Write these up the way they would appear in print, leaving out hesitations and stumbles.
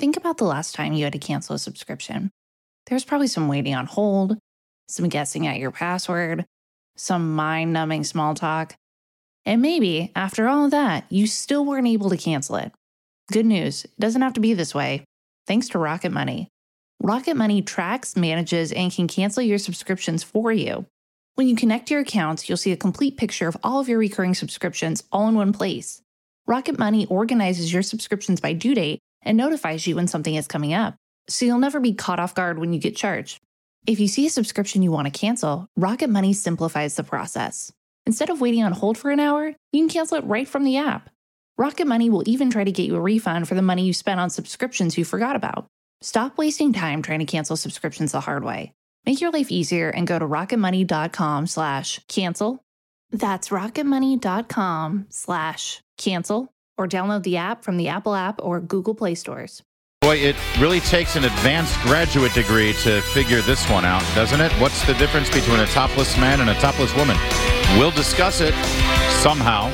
think about the last time you had to cancel a subscription. There's probably some waiting on hold, some guessing at your password, some mind-numbing small talk. And maybe, after all of that, you still weren't able to cancel it. Good news, it doesn't have to be this way. Thanks to Rocket Money. Rocket Money tracks, manages, and can cancel your subscriptions for you. When you connect your accounts, you'll see a complete picture of all of your recurring subscriptions all in one place. Rocket Money organizes your subscriptions by due date and notifies you when something is coming up, so you'll never be caught off guard when you get charged. If you see a subscription you want to cancel, Rocket Money simplifies the process. Instead of waiting on hold for an hour, you can cancel it right from the app. Rocket Money will even try to get you a refund for the money you spent on subscriptions you forgot about. Stop wasting time trying to cancel subscriptions the hard way. Make your life easier and go to rocketmoney.com/cancel. That's rocketmoney.com/cancel, or download the app from the Apple App or Google Play stores. Boy, it really takes an advanced graduate degree to figure this one out, doesn't it? What's the difference between a topless man and a topless woman? We'll discuss it somehow.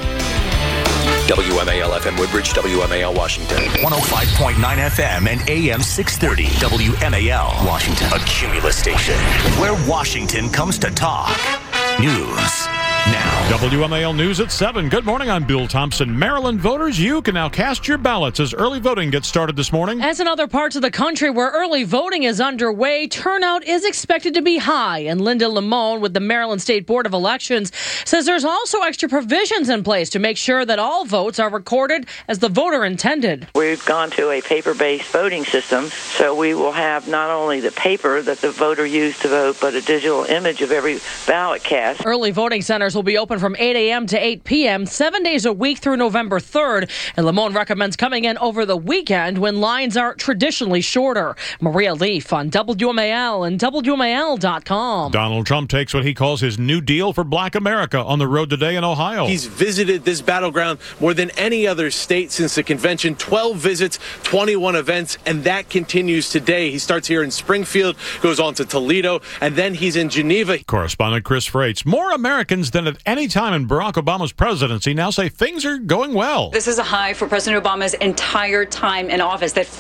WMAL FM Woodbridge, WMAL Washington. 105.9 FM and AM 630. WMAL Washington. A Cumulus station where Washington comes to talk. News now. WMAL News at 7. Good morning, I'm Bill Thompson. Maryland voters, you can now cast your ballots as early voting gets started this morning. As in other parts of the country where early voting is underway, turnout is expected to be high. And Linda Lamone with the Maryland State Board of Elections says there's also extra provisions in place to make sure that all votes are recorded as the voter intended. We've gone to a paper-based voting system, so we will have not only the paper that the voter used to vote, but a digital image of every ballot cast. Early voting centers will be open from 8 a.m. to 8 p.m., 7 days a week through November 3rd. And Lamone recommends coming in over the weekend when lines are traditionally shorter. Maria Leaf on WMAL and WMAL.com. Donald Trump takes what he calls his New Deal for Black America on the road today in Ohio. He's visited this battleground more than any other state since the convention. 12 visits, 21 events, and that continues today. He starts here in Springfield, goes on to Toledo, and then he's in Geneva. Correspondent Chris Freites. More Americans than at any time in Barack Obama's presidency now say things are going well. This is a high for President Obama's entire time in office, that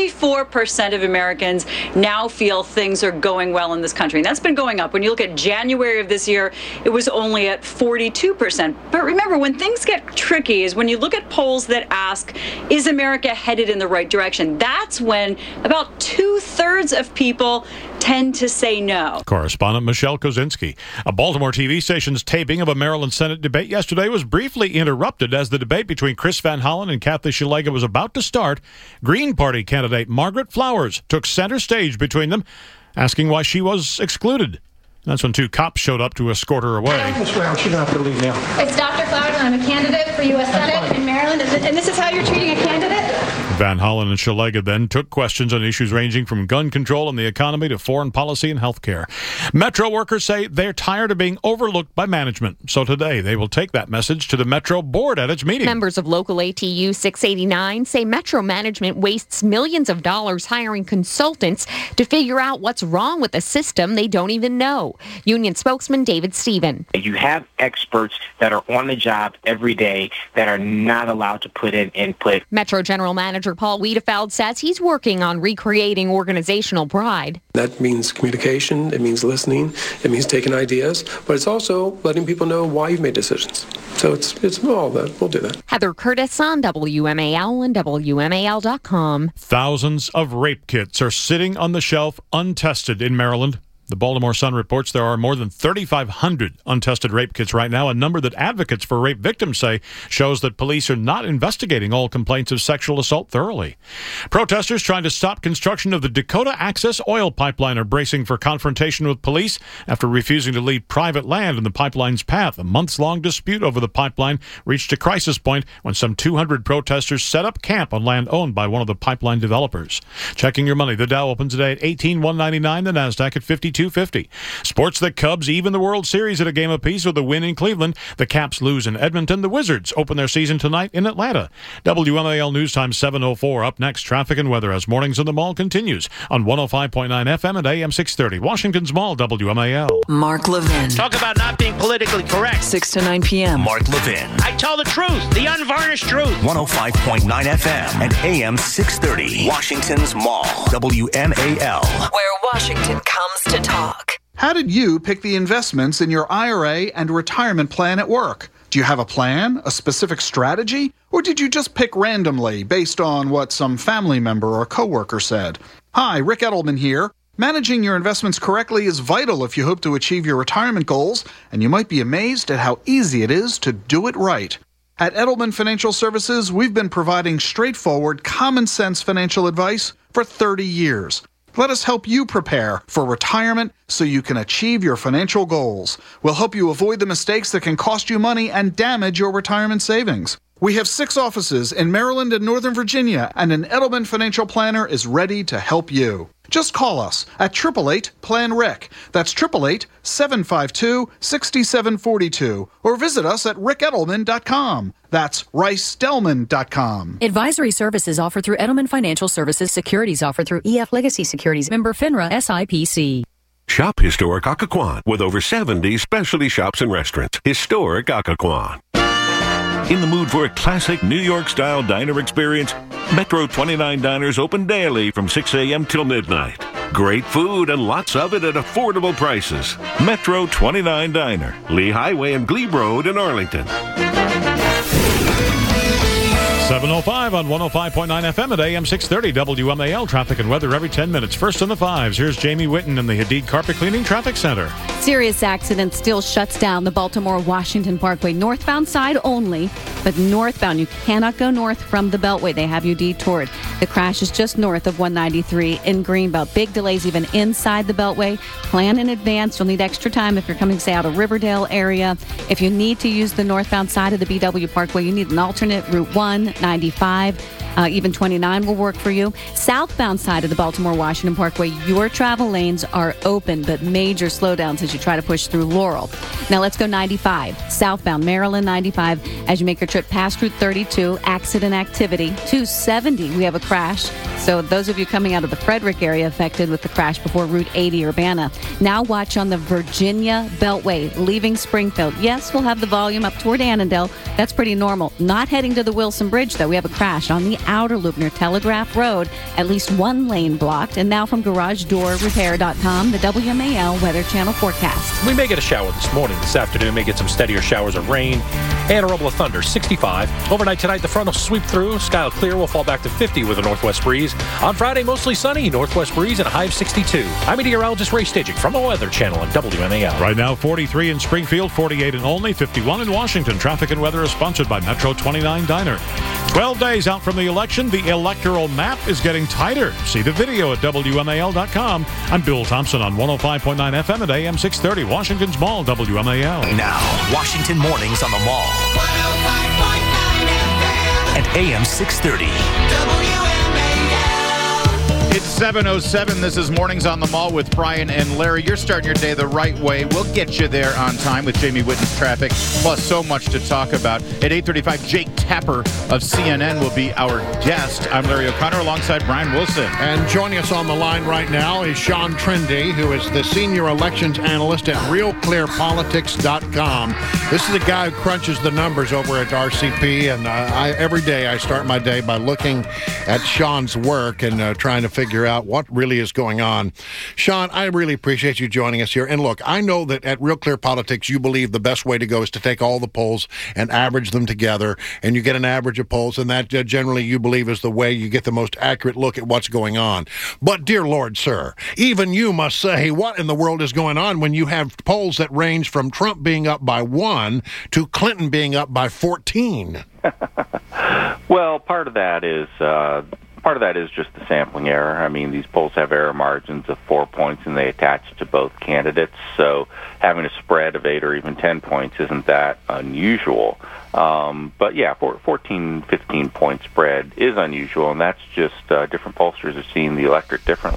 54% of Americans now feel things are going well in this country. And that's been going up. When you look at January of this year, it was only at 42%. But remember, when things get tricky is when you look at polls that ask, is America headed in the right direction? That's when about 2/3 of people tend to say no. Correspondent Michelle Kozinski. A Baltimore TV station's taping of a Maryland Senate debate yesterday was briefly interrupted as the debate between Chris Van Hollen and Kathy Szeliga was about to start. Green Party candidate Margaret Flowers took center stage between them, asking why she was excluded. That's when two cops showed up to escort her away. Ms. Flowers, you don't have to leave now. It's Dr. Flowers, and I'm a candidate for U.S. Senate in Maryland. And this is how you're treating a candidate? Van Hollen and Szeliga then took questions on issues ranging from gun control and the economy to foreign policy and health care. Metro workers say they're tired of being overlooked by management. So today they will take that message to the Metro board at its meeting. Members of Local ATU 689 say Metro management wastes millions of dollars hiring consultants to figure out what's wrong with a system they don't even know. Union spokesman David Stephen. You have experts that are on the job every day that are not allowed to put in input. Metro General Manager Paul Wiedefeld says he's working on recreating organizational pride. That means communication, it means listening, it means taking ideas, but it's also letting people know why you've made decisions. So it's all that. We'll do that. Heather Curtis on WMAL and WMAL.com. Thousands of rape kits are sitting on the shelf untested in Maryland. The Baltimore Sun reports there are more than 3,500 untested rape kits right now, a number that advocates for rape victims say shows that police are not investigating all complaints of sexual assault thoroughly. Protesters trying to stop construction of the Dakota Access oil pipeline are bracing for confrontation with police after refusing to leave private land in the pipeline's path. A months-long dispute over the pipeline reached a crisis point when some 200 protesters set up camp on land owned by one of the pipeline developers. Checking your money, the Dow opens today at 18,199, the Nasdaq at 52. 52-50. Sports: the Cubs even the World Series at a game apiece with a win in Cleveland. The Caps lose in Edmonton. The Wizards open their season tonight in Atlanta. WMAL News Time 7:04. Up next, traffic and weather as Mornings in the Mall continues on 105.9 FM and AM 630. Washington's Mall, WMAL. Mark Levin. Talk about not being politically correct. 6 to 9 p.m. Mark Levin. I tell the truth, the unvarnished truth. 105.9 FM and AM 630. Washington's Mall, WMAL. Where Washington comes to talk. How did you pick the investments in your IRA and retirement plan at work? Do you have a plan, a specific strategy, or did you just pick randomly based on what some family member or coworker said? Hi, Rick Edelman here. Managing your investments correctly is vital if you hope to achieve your retirement goals, and you might be amazed at how easy it is to do it right. At Edelman Financial Services, we've been providing straightforward, common-sense financial advice for 30 years. Let us help you prepare for retirement so you can achieve your financial goals. We'll help you avoid the mistakes that can cost you money and damage your retirement savings. We have 6 offices in Maryland and Northern Virginia, and an Edelman financial planner is ready to help you. Just call us at 888-PLAN-RIC. That's 888-752-6742. Or visit us at rickedelman.com. That's ricedelman.com. Advisory services offered through Edelman Financial Services. Securities offered through EF Legacy Securities. Member FINRA SIPC. Shop Historic Occoquan with over 70 specialty shops and restaurants. Historic Occoquan. In the mood for a classic New York-style diner experience? Metro 29 diners open daily from 6 a.m. till midnight. Great food and lots of it at affordable prices. Metro 29 Diner, Lee Highway and Glebe Road in Arlington. 7:05 on 105.9 FM at AM 630 WMAL. Traffic and weather every 10 minutes. First in the fives, here's Jamie Whitten in the Hadid Carpet Cleaning Traffic Center. Serious accident still shuts down the Baltimore-Washington Parkway northbound side only, but northbound you cannot go north from the Beltway. They have you detoured. The crash is just north of 193 in Greenbelt. Big delays even inside the Beltway. Plan in advance. You'll need extra time if you're coming, say, out of Riverdale area. If you need to use the northbound side of the BW Parkway, you need an alternate Route 1, 95, even 29 will work for you. Southbound side of the Baltimore-Washington Parkway, your travel lanes are open, but major slowdowns as you try to push through Laurel. Now let's go 95. Southbound Maryland 95 as you make your trip past Route 32. Accident activity. 270, we have a crash. So those of you coming out of the Frederick area affected with the crash before Route 80 Urbana. Now watch on the Virginia Beltway leaving Springfield. Yes, we'll have the volume up toward Annandale. That's pretty normal. Not heading to the Wilson Bridge, though. We have a crash on the outer loop near Telegraph Road. At least one lane blocked. And now from GarageDoorRepair.com, the WMAL Weather Channel forecast. We may get a shower this morning. This afternoon may get some steadier showers of rain and a rumble of thunder. 65. Overnight tonight, the front will sweep through. Sky will clear. We'll fall back to 50 with a northwest breeze. On Friday, mostly sunny. Northwest breeze and a high of 62. I'm meteorologist Ray Stidgick from the Weather Channel on WMAL. Right now, 43 in Springfield, 48 in Olney, 51 in Washington. Traffic and weather is sponsored by Metro 29 Diner. 12 days out from the election, the electoral map is getting tighter. See the video at WMAL.com. I'm Bill Thompson on 105.9 FM at AM 630, Washington's Mall, WMAL. Now, Washington Mornings on the Mall. 105.9 FM. At AM 630. It's 7:07. This is Mornings on the Mall with Brian and Larry. You're starting your day the right way. We'll get you there on time with Jamie Whitten's traffic, plus so much to talk about. At 8:35, Jake Tapper of CNN will be our guest. I'm Larry O'Connor alongside Brian Wilson. And joining us on the line right now is Sean Trendy, who is the senior elections analyst at RealClearPolitics.com. This is a guy who crunches the numbers over at RCP, and every day I start my day by looking at Sean's work and trying to figure out what really is going on. Sean, I really appreciate you joining us here. And look, I know that at Real Clear Politics, you believe the best way to go is to take all the polls and average them together, and you get an average of polls, and that generally you believe is the way you get the most accurate look at what's going on. But, dear Lord, sir, even you must say, what in the world is going on when you have polls that range from Trump being up by 1 to Clinton being up by 14? Well, part of that is just the sampling error. I mean, these polls have error margins of 4 points, and they attach to both candidates. So having a spread of 8 or even 10 points isn't that unusual. But yeah, 14, 15-point spread is unusual, and that's just different pollsters are seeing the electorate differently.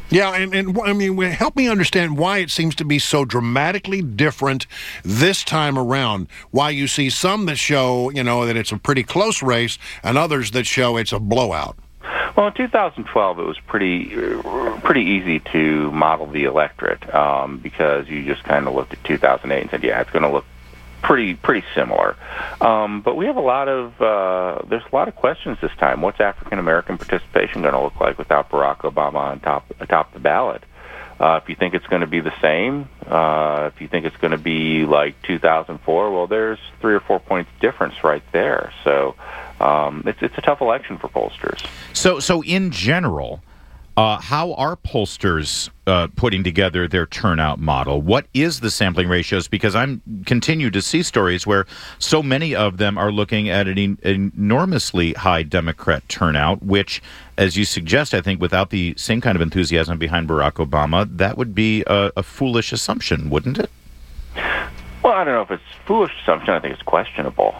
Yeah, and I mean, help me understand why it seems to be so dramatically different this time around. Why you see some that show, that it's a pretty close race, and others that show it's a blowout. Well, in 2012, it was pretty easy to model the electorate because you just kind of looked at 2008 and said, yeah, it's going to look pretty similar. But we have there's a lot of questions this time. What's African American participation going to look like without Barack Obama atop the ballot? If you think it's going to be the same, if you think it's going to be like 2004, well, there's 3 or 4 points difference right there. So it's a tough election for pollsters. So in general, how are pollsters putting together their turnout model? What is the sampling ratios? Because I'm continue to see stories where so many of them are looking at an enormously high Democrat turnout, which, as you suggest, I think without the same kind of enthusiasm behind Barack Obama, that would be a foolish assumption, wouldn't it? Well, I don't know if it's a foolish assumption. I think it's questionable.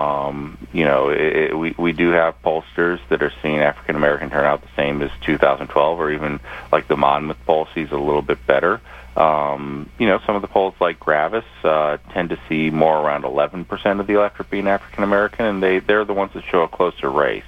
We do have pollsters that are seeing African American turnout the same as 2012, or even like the Monmouth poll sees a little bit better. Some of the polls like Gravis tend to see more around 11% of the electorate being African American, and they're the ones that show a closer race.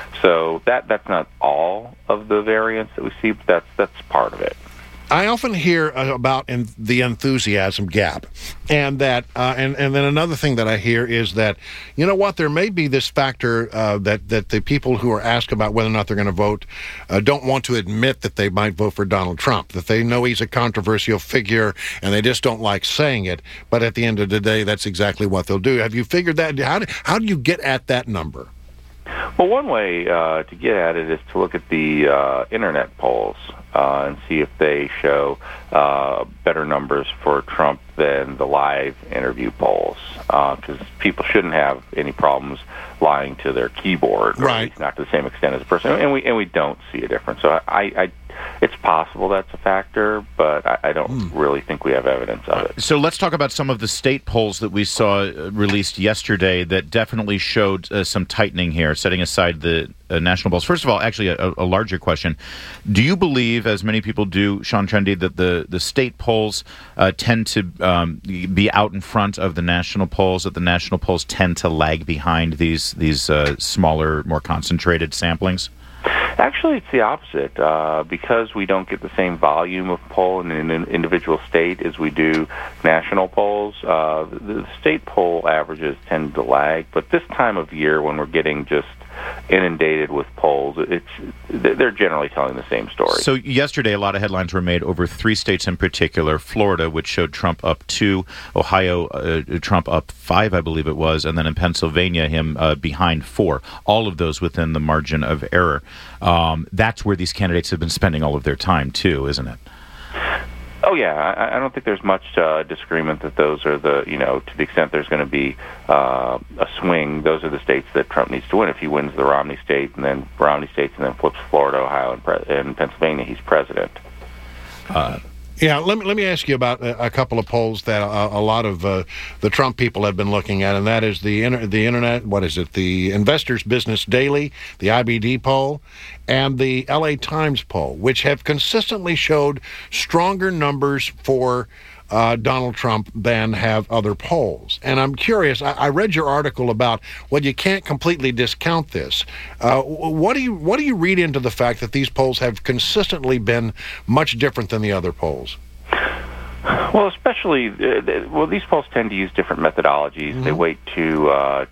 So that's not all of the variance that we see, but that's part of it. I often hear about the enthusiasm gap, and that, and then another thing that I hear is that, there may be this factor that the people who are asked about whether or not they're going to vote don't want to admit that they might vote for Donald Trump, that they know he's a controversial figure, and they just don't like saying it. But at the end of the day, that's exactly what they'll do. Have you figured that? How do you get at that number? Well, one way to get at it is to look at the internet polls and see if they show better numbers for Trump than the live interview polls, because people shouldn't have any problems lying to their keyboard, right? Or at least not to the same extent as a person, and we don't see a difference. So it's possible that's a factor, but I don't really think we have evidence of it. So let's talk about some of the state polls that we saw released yesterday that definitely showed some tightening here, setting aside the national polls. First of all, actually a larger question. Do you believe, as many people do, Sean Trendy, that the state polls tend to be out in front of the national polls, that the national polls tend to lag behind these smaller, more concentrated samplings? Actually, it's the opposite. Because we don't get the same volume of poll in an individual state as we do national polls, the state poll averages tend to lag. But this time of year, when we're getting just inundated with polls, they're generally telling the same story. So yesterday, a lot of headlines were made over 3 states in particular: Florida, which showed Trump up 2, Ohio, Trump up 5, I believe it was, and then in Pennsylvania, him behind 4. All of those within the margin of error. That's where these candidates have been spending all of their time, too, isn't it? Oh, yeah. I don't think there's much disagreement that those are to the extent there's going to be a swing, those are the states that Trump needs to win. If he wins the Romney states and then flips Florida, Ohio, and Pennsylvania, he's president. Yeah, let me ask you about a couple of polls that a lot of the Trump people have been looking at, and that is the internet. What is it? The Investors Business Daily, the IBD poll, and the LA Times poll, which have consistently showed stronger numbers for Donald Trump than have other polls. And I'm curious, I read your article about, well, you can't completely discount this. What do you read into the fact that these polls have consistently been much different than the other polls? Well, especially, these polls tend to use different methodologies. Mm-hmm. They wait I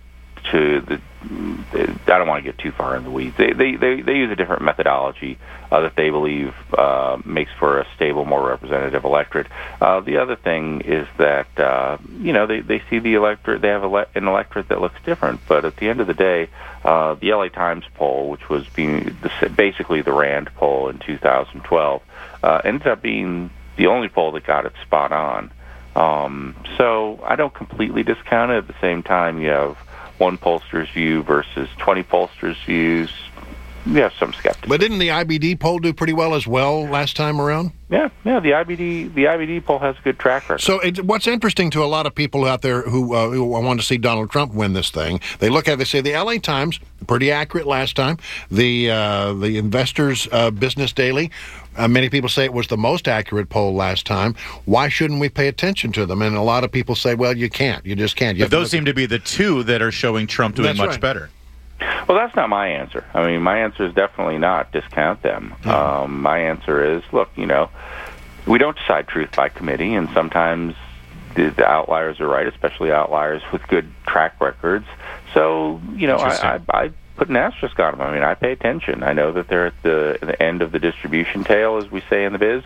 don't want to get too far in the weeds. They use a different methodology that they believe makes for a stable, more representative electorate. The other thing is that they see the electorate. They have an electorate that looks different. But at the end of the day, the LA Times poll, which was basically the Rand poll in 2012, ended up being the only poll that got it spot on. So I don't completely discount it. At the same time, you have one pollster's view versus 20 pollsters' views. some skepticism. But didn't the IBD poll do pretty well as well last time around? Yeah, the IBD poll has a good track record. So what's interesting to a lot of people out there who want to see Donald Trump win this thing, they look at it, they say the LA Times, pretty accurate last time, the Investors Business Daily, many people say it was the most accurate poll last time. Why shouldn't we pay attention to them? And a lot of people say, well, you can't. You just can't. But those seem to be the two that are showing Trump doing much better. Well, that's not my answer. I mean, my answer is definitely not discount them. My answer is, look, we don't decide truth by committee, and sometimes the outliers are right, especially outliers with good track records. So, I put an asterisk on them. I mean, I pay attention. I know that they're at the end of the distribution tail, as we say in the biz.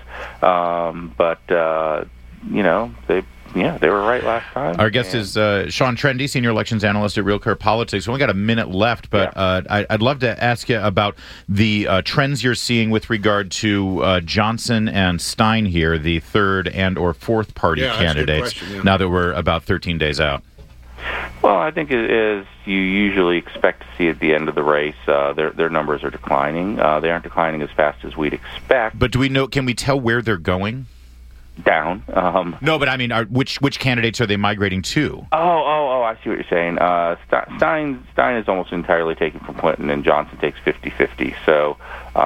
They were right last time. Our guest is Sean Trende, senior elections analyst at Real Clear Politics. We only got a minute left, but I'd love to ask you about the trends you're seeing with regard to Johnson and Stein here, the third and or fourth party candidates, now that we're about 13 days out. Well, I think as you usually expect to see at the end of the race, their numbers are declining. They aren't declining as fast as we'd expect. But can we tell where they're going? Down. No, but I mean, which candidates are they migrating to? Oh, I see what you're saying. Stein is almost entirely taken from Clinton, and Johnson takes 50-50. So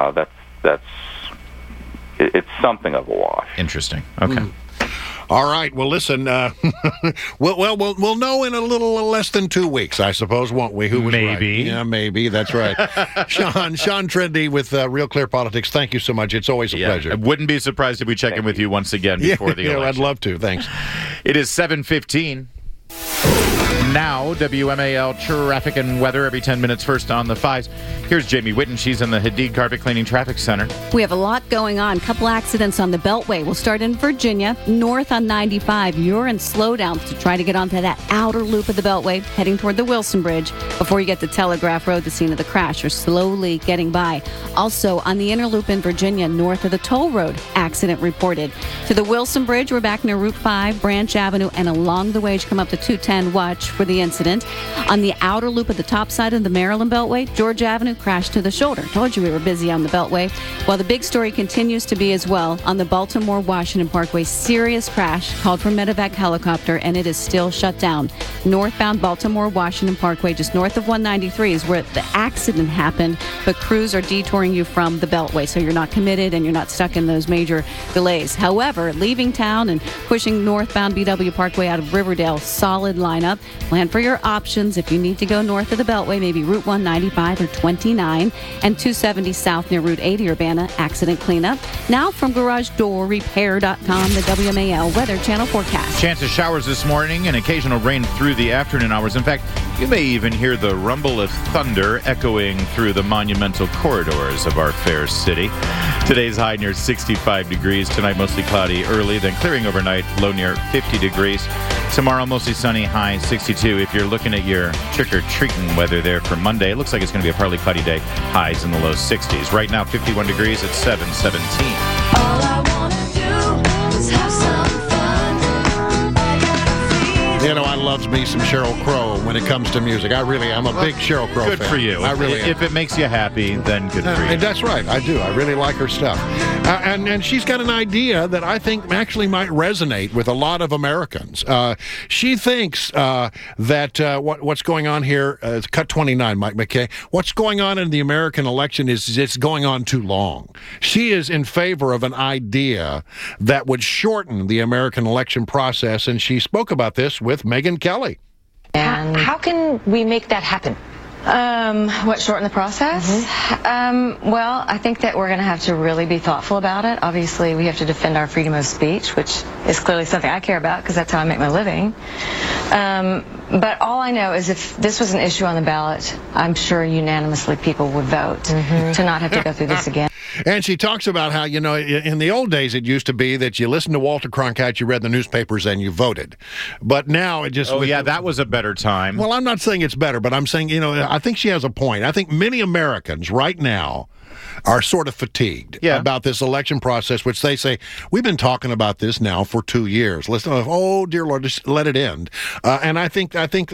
it's something of a wash. Interesting. Okay. All right. Well, listen. We'll know in a little less than 2 weeks, I suppose, won't we? Who was maybe? Right? Yeah, maybe. That's right. Sean Trende with Real Clear Politics. Thank you so much. It's always a pleasure. I wouldn't be surprised if we check in with you once again before the election. I'd love to. Thanks. It is 7:15. Now, WMAL traffic and weather every 10 minutes first on the 5s. Here's Jamie Whitten. She's in the Hadid Carpet Cleaning Traffic Center. We have a lot going on. Couple accidents on the Beltway. We'll start in Virginia, north on 95. You're in slowdowns to try to get onto that outer loop of the Beltway, heading toward the Wilson Bridge. Before you get to Telegraph Road, the scene of the crash, you're slowly getting by. Also, on the inner loop in Virginia, north of the toll road, accident reported. To the Wilson Bridge, we're back near Route 5, Branch Avenue, and along the way as you come up to 210, watch for the incident. On the outer loop of the top side of the Maryland Beltway, George Avenue crashed to the shoulder. Told you we were busy on the Beltway. Well, the big story continues to be as well on the Baltimore-Washington Parkway. Serious crash, called for medevac helicopter, and it is still shut down. Northbound Baltimore-Washington Parkway, just north of 193 is where the accident happened, but crews are detouring you from the Beltway, so you're not committed and you're not stuck in those major delays. However, leaving town and pushing northbound BW Parkway out of Riverdale, solid lineup. Plan for your options if you need to go north of the Beltway, maybe Route 195 or 29, and 270 south near Route 80 Urbana, accident cleanup. Now from GarageDoorRepair.com, the WMAL Weather Channel forecast. Chance of showers this morning and occasional rain through the afternoon hours. In fact, you may even hear the rumble of thunder echoing through the monumental corridors of our fair city. Today's high near 65 degrees. Tonight mostly cloudy early, then clearing overnight, low near 50 degrees. Tomorrow mostly sunny, high 62. If you're looking at your trick-or-treating weather there for Monday, it looks like it's going to be a partly cloudy day, highs in the low 60s. Right now, 51 degrees at 7:17. All I want to do is have some You know, I loves me some Sheryl Crow when it comes to music. I really am a big Sheryl Crow fan. Good for you. I really am. If it makes you happy, then good for you. That's right. I do. I really like her stuff. And she's got an idea that I think actually might resonate with a lot of Americans. She thinks that what's going on here, cut 29, Mike McKay, what's going on in the American election is it's going on too long. She is in favor of an idea that would shorten the American election process, and she spoke about this with Megyn Kelly. And how can we make that happen? Shorten the process? Mm-hmm. Well, I think that we're going to have to really be thoughtful about it. Obviously, we have to defend our freedom of speech, which is clearly something I care about because that's how I make my living. But all I know is if this was an issue on the ballot, I'm sure unanimously people would vote to not have to go through this again. And she talks about how, you know, in the old days, it used to be that you listened to Walter Cronkite, you read the newspapers, and you voted. But now it just... that was a better time. Well, I'm not saying it's better, but I'm saying, you know, I think she has a point. I think many Americans right now are sort of fatigued about this election process, which they say, we've been talking about this now for 2 years. Listen, oh, dear Lord, just let it end. And I think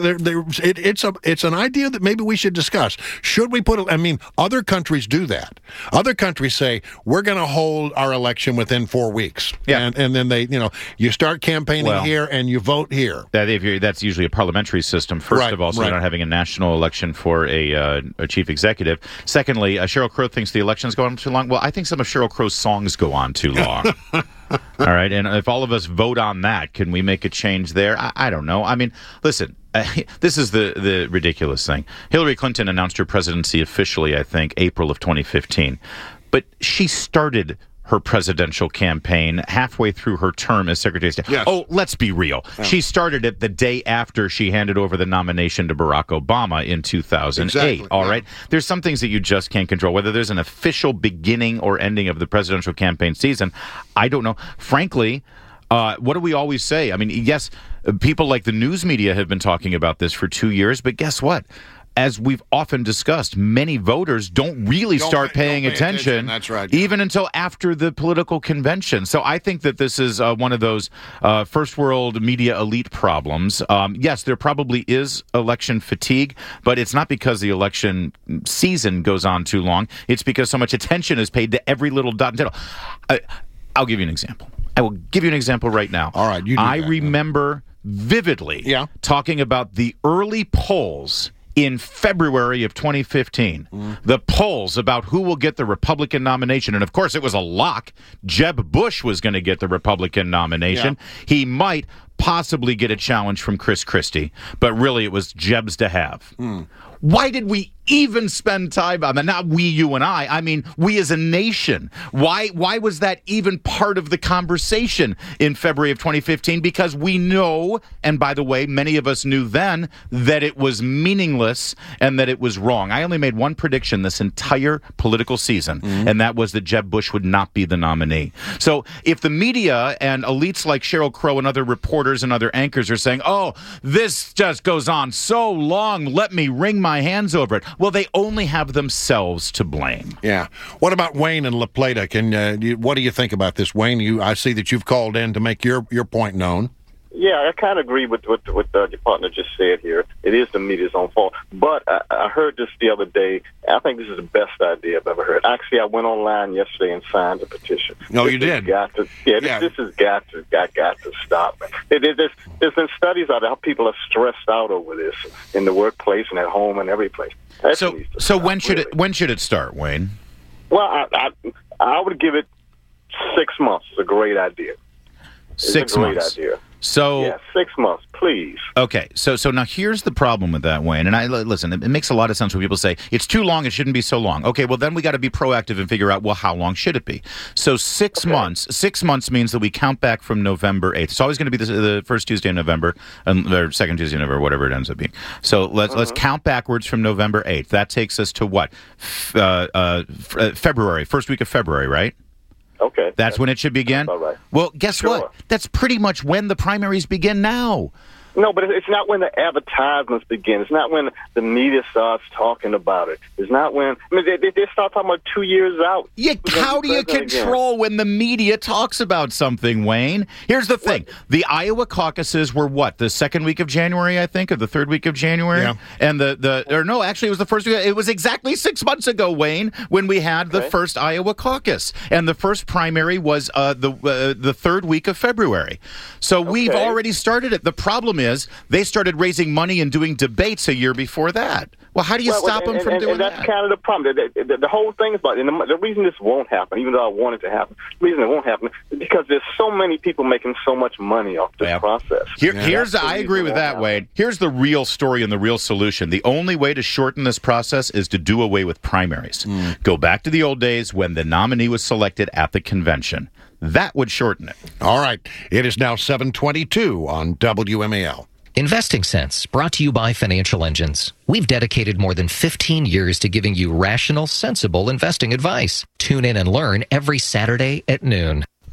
it's an idea that maybe we should discuss. Should we put, other countries do that. Other countries say, we're going to hold our election within 4 weeks. Yeah. And then they, you start campaigning here and you vote here. That's usually a parliamentary system, first of all, so you're not having a national election for a chief executive. Secondly, Sheryl Crow thinks the election's going on too long. Well, I think some of Sheryl Crow's songs go on too long. All right, and if all of us vote on that, can we make a change there? I don't know. I mean, listen, this is the ridiculous thing. Hillary Clinton announced her presidency officially, I think, April of 2015. But she started her presidential campaign halfway through her term as Secretary of State. Yes. Oh, let's be real. Yeah. She started it the day after she handed over the nomination to Barack Obama in 2008. Exactly. All right? There's some things that you just can't control. Whether there's an official beginning or ending of the presidential campaign season, I don't know. Frankly, what do we always say? I mean, yes, people like the news media have been talking about this for 2 years, but guess what? As we've often discussed, many voters don't start paying attention. That's right. Yeah. Even until after the political convention. So I think that this is one of those first world media elite problems. Yes, there probably is election fatigue, but it's not because the election season goes on too long. It's because so much attention is paid to every little dot and tittle. I'll give you an example. I will give you an example right now. All right. I remember vividly talking about the early polls in February of 2015, the polls about who will get the Republican nomination. And, of course, it was a lock. Jeb Bush was going to get the Republican nomination. Yeah. He might possibly get a challenge from Chris Christie, but really it was Jeb's to have. Why did we even spend time on that? Not we, you, and I mean, we as a nation. Why was that even part of the conversation in February of 2015? Because we know, and by the way, many of us knew then, that it was meaningless and that it was wrong. I only made one prediction this entire political season, and that was that Jeb Bush would not be the nominee. So if the media and elites like Sheryl Crow and other reporters and other anchors are saying, oh, this just goes on so long, let me wring my hands over it. Well, they only have themselves to blame. Yeah. What about Wayne and La Plata? What do you think about this, Wayne? I see that you've called in to make your point known. Yeah, I kind of agree with what your partner just said here. It is the media's own fault. But I heard this the other day. I think this is the best idea I've ever heard. Actually, I went online yesterday and signed a petition. No, you did? This has got to stop. There's been studies out there how people are stressed out over this in the workplace and at home and every place. So when should it start, Wayne? Well, I would give it 6 months. It's a great idea. It's 6 months. Great idea. So 6 months, please. Okay, so now here's the problem with that, Wayne. And listen, it makes a lot of sense when people say it's too long, it shouldn't be so long. Okay, well then we got to be proactive and figure out, well, how long should it be? So 6 months. 6 months means that we count back from November 8th. It's always going to be the first Tuesday in November, or second Tuesday in November, whatever it ends up being. So let's count backwards from November 8th. That takes us to what? February, first week of February, right? Okay. That's when it should begin? All right. Well, guess what? That's pretty much when the primaries begin now. No, but it's not when the advertisements begin. It's not when the media starts talking about it. It's not when they start talking about 2 years out. Yeah, how do you control when the media talks about something, Wayne? Here's the thing. The Iowa caucuses were what? The second week of January, I think, or the third week of January? Yeah. And actually it was the first week. It was exactly 6 months ago, Wayne, when we had the first Iowa caucus. And the first primary was the third week of February. So we've already started it. The problem is they started raising money and doing debates a year before that. Well, how do you stop them from doing that? And that's kind of the problem. The whole thing is about, and the reason this won't happen, even though I want it to happen, the reason it won't happen is because there's so many people making so much money off this process. I agree with that, Wade. Here's the real story and the real solution. The only way to shorten this process is to do away with primaries. Go back to the old days when the nominee was selected at the convention. That would shorten it. All right. It is now 7:22 on WMAL. Investing Sense, brought to you by Financial Engines. We've dedicated more than 15 years to giving you rational, sensible investing advice. Tune in and learn every Saturday at noon.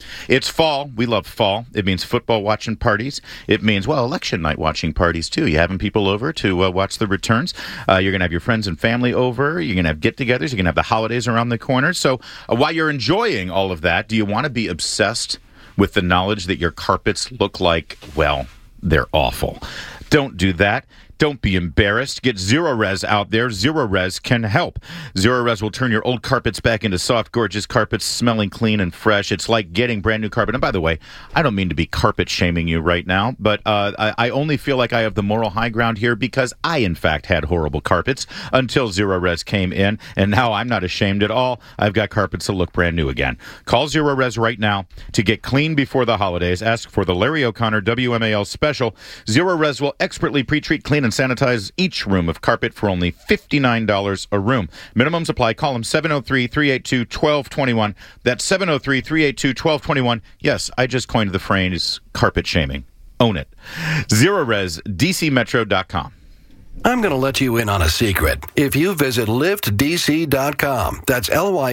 It's fall. We love fall. It means football watching parties. It means, well, election night watching parties, too. You're having people over to watch the returns. You're going to have your friends and family over. You're going to have get-togethers. You're going to have the holidays around the corner. So while you're enjoying all of that, do you want to be obsessed with the knowledge that your carpets look like, well, they're awful? Don't do that. Don't be embarrassed. Get Zero-Res out there. Zero-Res can help. Zero-Res will turn your old carpets back into soft, gorgeous carpets, smelling clean and fresh. It's like getting brand new carpet. And by the way, I don't mean to be carpet shaming you right now, but I only feel like I have the moral high ground here because I, in fact, had horrible carpets until Zero-Res came in, and now I'm not ashamed at all. I've got carpets that look brand new again. Call Zero-Res right now to get clean before the holidays. Ask for the Larry O'Connor WMAL special. Zero-Res will expertly pre-treat, clean, and sanitize each room of carpet for only $59 a room. Minimums apply. Call them 703-382-1221. That's 703-382-1221. Yes, I just coined the phrase carpet shaming. Own it. Zero-Res, DCmetro.com. I'm going to let you in on a secret. If you visit LiftDC.com, that's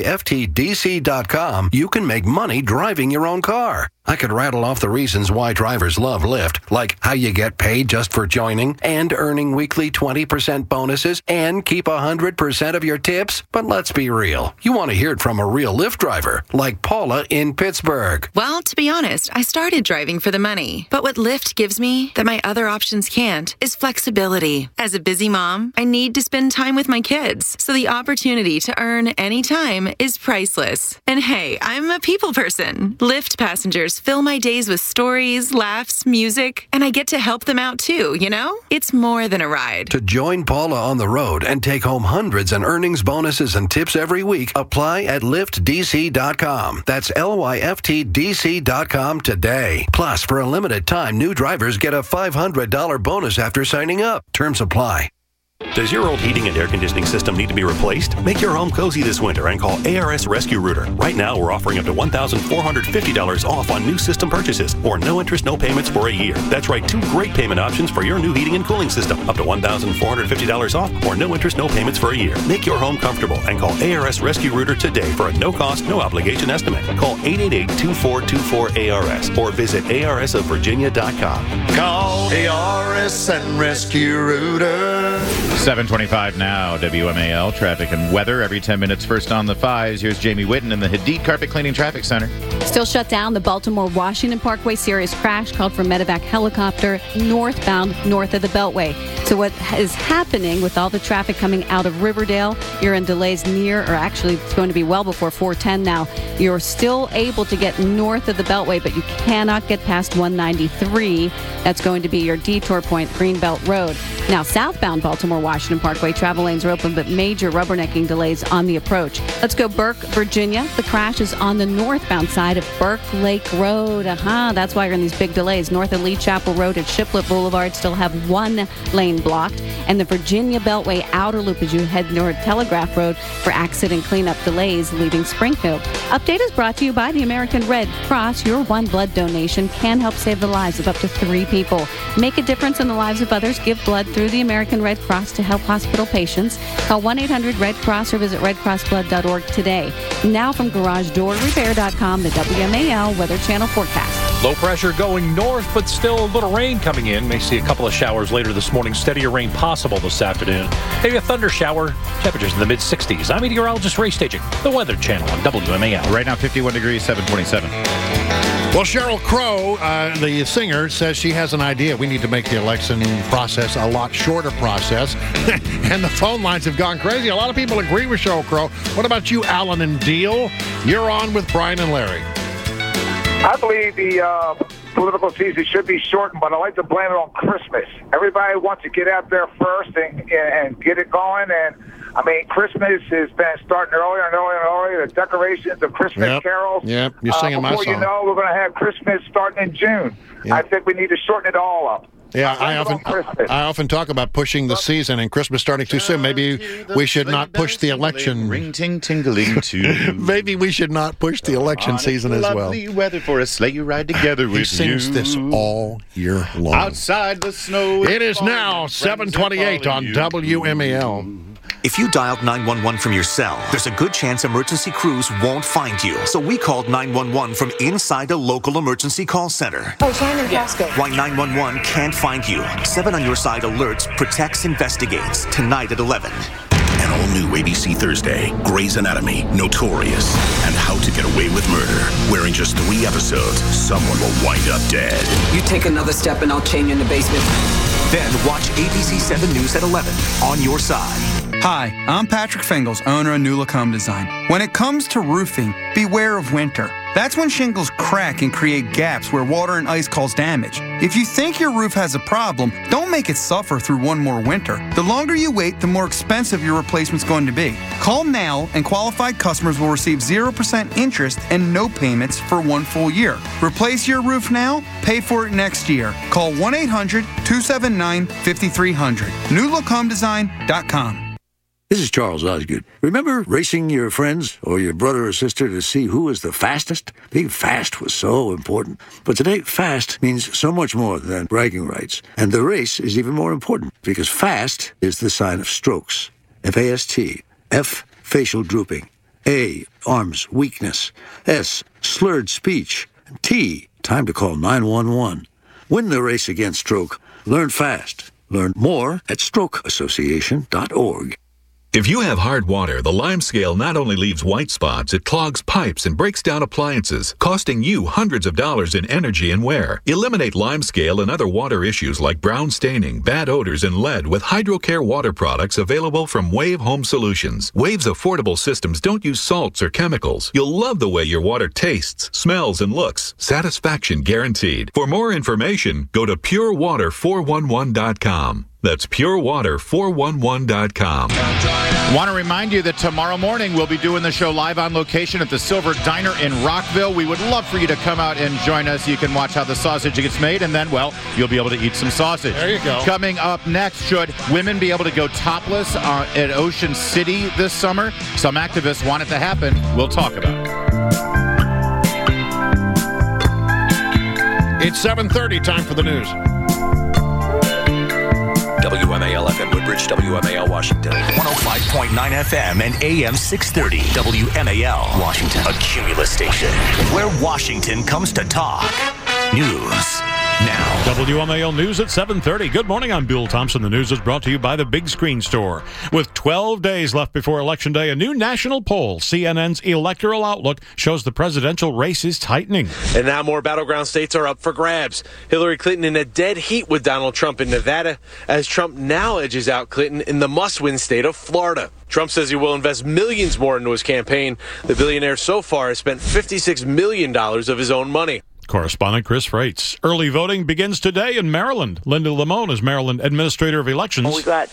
LYFTDC.com, you can make money driving your own car. I could rattle off the reasons why drivers love Lyft, like how you get paid just for joining, and earning weekly 20% bonuses, and keep 100% of your tips. But let's be real. You want to hear it from a real Lyft driver, like Paula in Pittsburgh. Well, to be honest, I started driving for the money. But what Lyft gives me that my other options can't is flexibility. As a busy mom, I need to spend time with my kids. So the opportunity to earn any time is priceless. And hey, I'm a people person. Lyft passengers fill my days with stories, laughs, music, and I get to help them out too, you know? It's more than a ride. To join Paula on the road and take home hundreds in earnings, bonuses, and tips every week, apply at LiftDC.com. That's LYFTDC.com today. Plus, for a limited time, new drivers get a $500 bonus after signing up. Terms apply. Does your old heating and air conditioning system need to be replaced? Make your home cozy this winter and call ARS Rescue Rooter. Right now, we're offering up to $1,450 off on new system purchases or no interest, no payments for a year. That's right, 2 great payment options for your new heating and cooling system. Up to $1,450 off or no interest, no payments for a year. Make your home comfortable and call ARS Rescue Rooter today for a no-cost, no-obligation estimate. Call 888-2424-ARS or visit arsofvirginia.com. Call ARS and Rescue Rooter. 7:25 now, WMAL, traffic and weather every 10 minutes. First on the 5s, here's Jamie Whitten in the Hadid Carpet Cleaning Traffic Center. Still shut down. The Baltimore-Washington Parkway serious crash called for medevac helicopter northbound north of the Beltway. So what is happening with all the traffic coming out of Riverdale, you're in delays near, or actually it's going to be well before 410 now. You're still able to get north of the Beltway, but you cannot get past 193. That's going to be your detour point, Greenbelt Road. Now, southbound Baltimore-Washington Parkway, travel lanes are open, but major rubbernecking delays on the approach. Let's go Burke, Virginia. The crash is on the northbound side of Burke Lake Road. That's why you're in these big delays. North of Lee Chapel Road at Shiplet Boulevard still have 1 lane blocked. And the Virginia Beltway outer loop as you head north Telegraph Road for accident cleanup delays leaving Springfield. Update is brought to you by the American Red Cross. Your one blood donation can help save the lives of up to 3 people. Make a difference in the lives of others. Give blood through the American Red Cross to help hospital patients. Call 1-800-RED-CROSS or visit redcrossblood.org today. Now from GarageDoorRepair.com, the WMAL Weather Channel forecast. Low pressure going north, but still a little rain coming in. May see a couple of showers later this morning. Steadier rain possible this afternoon. Maybe a thunder shower. Temperatures in the mid-60s. I'm meteorologist Ray Staging, the Weather Channel on WMAL. Right now, 51 degrees, 727. Well, Sheryl Crow, the singer, says she has an idea. We need to make the election process a lot shorter process. And the phone lines have gone crazy. A lot of people agree with Sheryl Crow. What about you, Alan and Deal? You're on with Brian and Larry. I believe the political season should be shortened, but I like to blame it on Christmas. Everybody wants to get out there first and get it going. And, I mean, Christmas has been starting earlier and earlier and earlier. The decorations of Christmas carols. Yep, you're singing my song. Before you know, we're going to have Christmas starting in June. Yep. I think we need to shorten it all up. Yeah, I often talk about pushing the season and Christmas starting too soon. Maybe we should not push the election. Ring ting tingling too. Maybe we should not push the election season as well. Lovely weather for a sleigh ride together with you. He sings this all year long. Outside the snow. It is now 7:28 on WMAL. If you dialed 911 from your cell, there's a good chance emergency crews won't find you. So we called 911 from inside a local emergency call center. Oh, so I'm in Costco. Why 911 can't find you. 7 on Your Side alerts, protects, investigates. Tonight at 11. An all-new ABC Thursday, Grey's Anatomy, Notorious, and How to Get Away with Murder. Where in just 3 episodes, someone will wind up dead. You take another step and I'll chain you in the basement. Then watch ABC 7 News at 11 on Your Side. Hi, I'm Patrick Fingles, owner of New Look Home Design. When it comes to roofing, beware of winter. That's when shingles crack and create gaps where water and ice cause damage. If you think your roof has a problem, don't make it suffer through one more winter. The longer you wait, the more expensive your replacement's going to be. Call now and qualified customers will receive 0% interest and no payments for 1 full year. Replace your roof now, pay for it next year. Call 1-800-279-5300. NewLookHomeDesign.com. This is Charles Osgood. Remember racing your friends or your brother or sister to see who was the fastest? Being fast was so important. But today, fast means so much more than bragging rights. And the race is even more important because fast is the sign of strokes. F-A-S-T. F, facial drooping. A, arms weakness. S, slurred speech. T, time to call 911. Win the race against stroke. Learn fast. Learn more at strokeassociation.org. If you have hard water, the Lime Scale not only leaves white spots, it clogs pipes and breaks down appliances, costing you hundreds of dollars in energy and wear. Eliminate Lime Scale and other water issues like brown staining, bad odors, and lead with HydroCare water products available from Wave Home Solutions. Wave's affordable systems don't use salts or chemicals. You'll love the way your water tastes, smells, and looks. Satisfaction guaranteed. For more information, go to purewater411.com. That's purewater411.com. Want to remind you that tomorrow morning we'll be doing the show live on location at the Silver Diner in Rockville. We would love for you to come out and join us. You can watch how the sausage gets made, and then, well, you'll be able to eat some sausage. There you go. Coming up next, should women be able to go topless at Ocean City this summer? Some activists want it to happen. We'll talk about it. It's 7:30, time for the news. WMAL-FM Woodbridge, WMAL Washington. 105.9 FM and AM 630. WMAL Washington. A Cumulus station where Washington comes to talk. News now. WMAL News at 7:30. Good morning, I'm Bill Thompson. The news is brought to you by the Big Screen Store. With 12 days left before Election Day, a new national poll, CNN's Electoral Outlook, shows the presidential race is tightening. And now more battleground states are up for grabs. Hillary Clinton in a dead heat with Donald Trump in Nevada, as Trump now edges out Clinton in the must-win state of Florida. Trump says he will invest millions more into his campaign. The billionaire so far has spent $56 million of his own money. Correspondent Chris Freitz. Early voting begins today in Maryland. Linda Limon is Maryland Administrator of Elections. We've got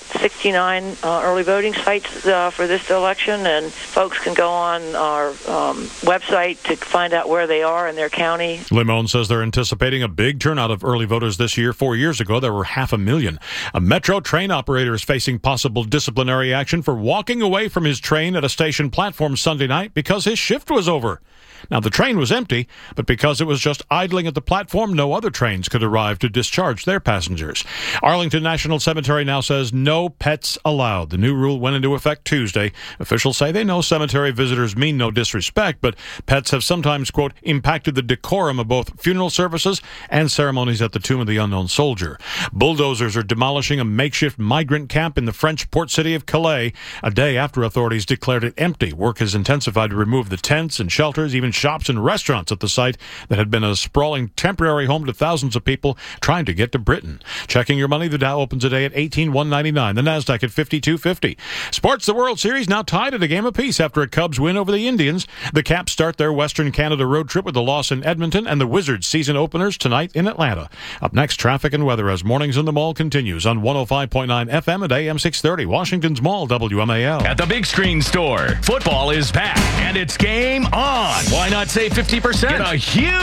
69 early voting sites for this election, and folks can go on our website to find out where they are in their county. Limon says they're anticipating a big turnout of early voters this year. 4 years ago, there were 500,000. A Metro train operator is facing possible disciplinary action for walking away from his train at a station platform Sunday night because his shift was over. Now, the train was empty, but because it was just idling at the platform, no other trains could arrive to discharge their passengers. Arlington National Cemetery now says no pets allowed. The new rule went into effect Tuesday. Officials say they know cemetery visitors mean no disrespect, but pets have sometimes, quote, impacted the decorum of both funeral services and ceremonies at the Tomb of the Unknown Soldier. Bulldozers are demolishing a makeshift migrant camp in the French port city of Calais a day after authorities declared it empty. Work has intensified to remove the tents and shelters, even shops and restaurants at the site that had been a sprawling temporary home to thousands of people trying to get to Britain. Checking your money, the Dow opens today at 18,199, the Nasdaq at 5250. Sports, the World Series now tied at a game apiece after a Cubs win over the Indians. The Caps start their Western Canada road trip with a loss in Edmonton, and the Wizards season openers tonight in Atlanta. Up next, traffic and weather as Mornings in the Mall continues on 105.9 FM at AM 630, Washington's Mall, WMAL. At the Big Screen Store, football is back, and it's game on. Why not save 50%? Get a huge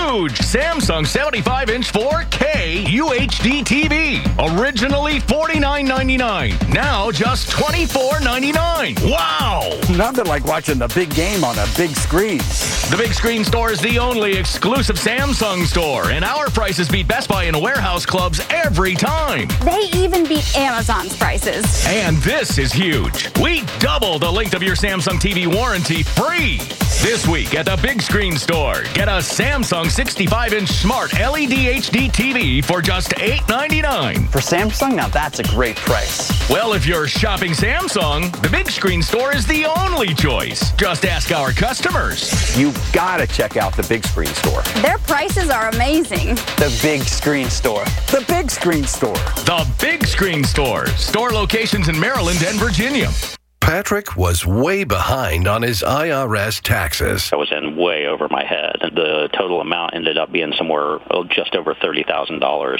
Samsung 75-inch 4K UHD TV. Originally $49.99. Now just $24.99. Wow! Nothing like watching the big game on a big screen. The Big Screen Store is the only exclusive Samsung store, and our prices beat Best Buy and warehouse clubs every time. They even beat Amazon's prices. And this is huge. We double the length of your Samsung TV warranty free. This week at the Big Screen Store, get a Samsung 65-inch smart LED HD TV for just $8.99. For Samsung, now that's a great price. Well, if you're shopping Samsung, the Big Screen Store is the only choice. Just ask our customers. You've got to check out the Big Screen Store. Their prices are amazing. The Big Screen Store. The Big Screen Store. The Big Screen Store. Store locations in Maryland and Virginia. Patrick was way behind on his IRS taxes. I was in way over my head. The total amount ended up being somewhere just over $30,000.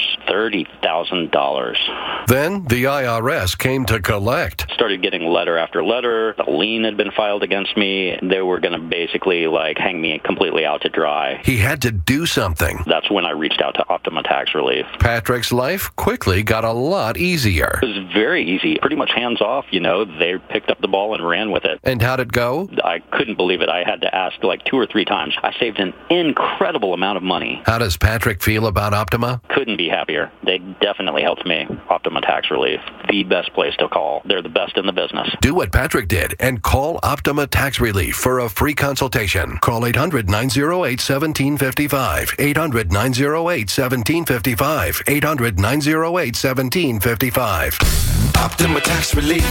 $30,000. Then the IRS came to collect. Started getting letter after letter. The lien had been filed against me. They were going to basically hang me completely out to dry. He had to do something. That's when I reached out to Optima Tax Relief. Patrick's life quickly got a lot easier. It was very easy. Pretty much hands off, They picked up the ball and ran with it. And how'd it go? I couldn't believe it. I had to ask 2 or 3 times. I saved an incredible amount of money. How does Patrick feel about Optima? Couldn't be happier. They definitely helped me. Optima Tax Relief, the best place to call. They're the best in the business. Do what Patrick did and call Optima Tax Relief for a free consultation. Call 800-908-1755. 800-908-1755. 800-908-1755. Optima Tax Relief.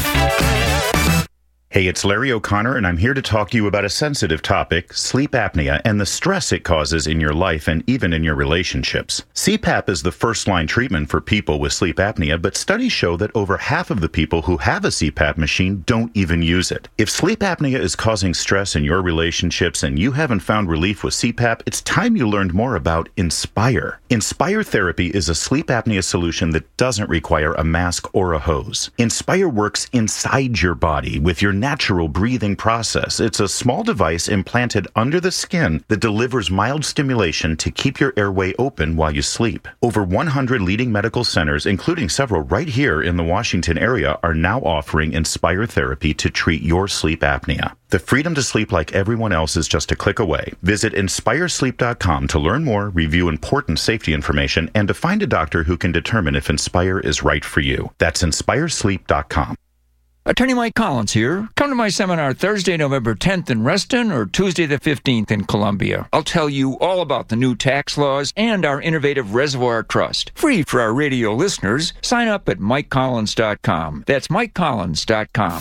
Hey, it's Larry O'Connor, and I'm here to talk to you about a sensitive topic, sleep apnea, and the stress it causes in your life and even in your relationships. CPAP is the first-line treatment for people with sleep apnea, but studies show that over half of the people who have a CPAP machine don't even use it. If sleep apnea is causing stress in your relationships and you haven't found relief with CPAP, it's time you learned more about Inspire. Inspire Therapy is a sleep apnea solution that doesn't require a mask or a hose. Inspire works inside your body with your natural breathing process. It's a small device implanted under the skin that delivers mild stimulation to keep your airway open while you sleep. Over 100 leading medical centers, including several right here in the Washington area, are now offering Inspire Therapy to treat your sleep apnea. The freedom to sleep like everyone else is just a click away. Visit InspireSleep.com to learn more, review important safety information, and to find a doctor who can determine if Inspire is right for you. That's InspireSleep.com. Attorney Mike Collins here. Come to my seminar Thursday, November 10th in Reston or Tuesday the 15th in Columbia. I'll tell you all about the new tax laws and our innovative Reservoir Trust. Free for our radio listeners. Sign up at MikeCollins.com. That's MikeCollins.com.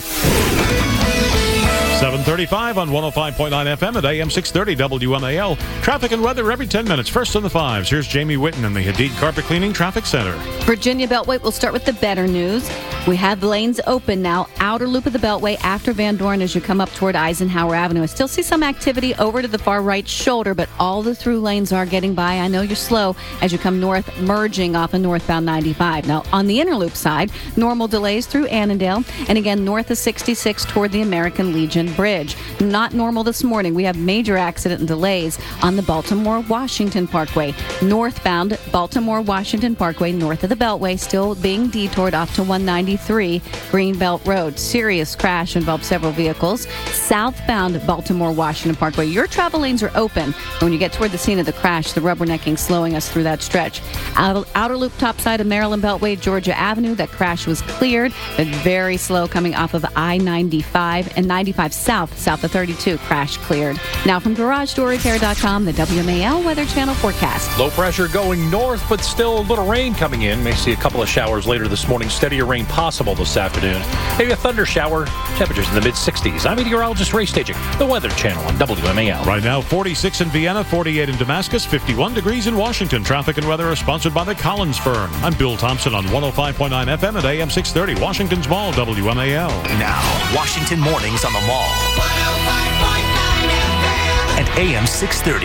7:35 on 105.9 FM at AM 630 WMAL. Traffic and weather every 10 minutes. First on the fives. Here's Jamie Whitten in the Hadid Carpet Cleaning Traffic Center. Virginia Beltway, we'll start with the better news. We have the lanes open now. Outer loop of the Beltway after Van Dorn as you come up toward Eisenhower Avenue. I still see some activity over to the far right shoulder, but all the through lanes are getting by. I know you're slow as you come north, merging off of northbound 95. Now, on the inner loop side, normal delays through Annandale, and again, north of 66 toward the American Legion Bridge. Not normal this morning. We have major accident and delays on the Baltimore-Washington Parkway. Northbound Baltimore-Washington Parkway, north of the Beltway, still being detoured off to 193 Greenbelt Road. Serious crash involved several vehicles. Southbound Baltimore-Washington Parkway, your travel lanes are open. When you get toward the scene of the crash, the rubbernecking slowing us through that stretch. Outer loop topside of Maryland Beltway, Georgia Avenue, that crash was cleared, but very slow coming off of I-95 and 95 south of 32, crash cleared. Now from GarageDoorRepair.com, the WMAL Weather Channel forecast. Low pressure going north, but still a little rain coming in. May see a couple of showers later this morning. Steadier rain possible this afternoon. Maybe a thunder shower. Temperatures in the mid-60s. I'm meteorologist Ray Staging, the Weather Channel on WMAL. Right now, 46 in Vienna, 48 in Damascus, 51 degrees in Washington. Traffic and weather are sponsored by the Collins Firm. I'm Bill Thompson on 105.9 FM at AM 630, Washington's Mall, WMAL. Now, Washington Mornings on the Mall. 105.9 FM and AM 630.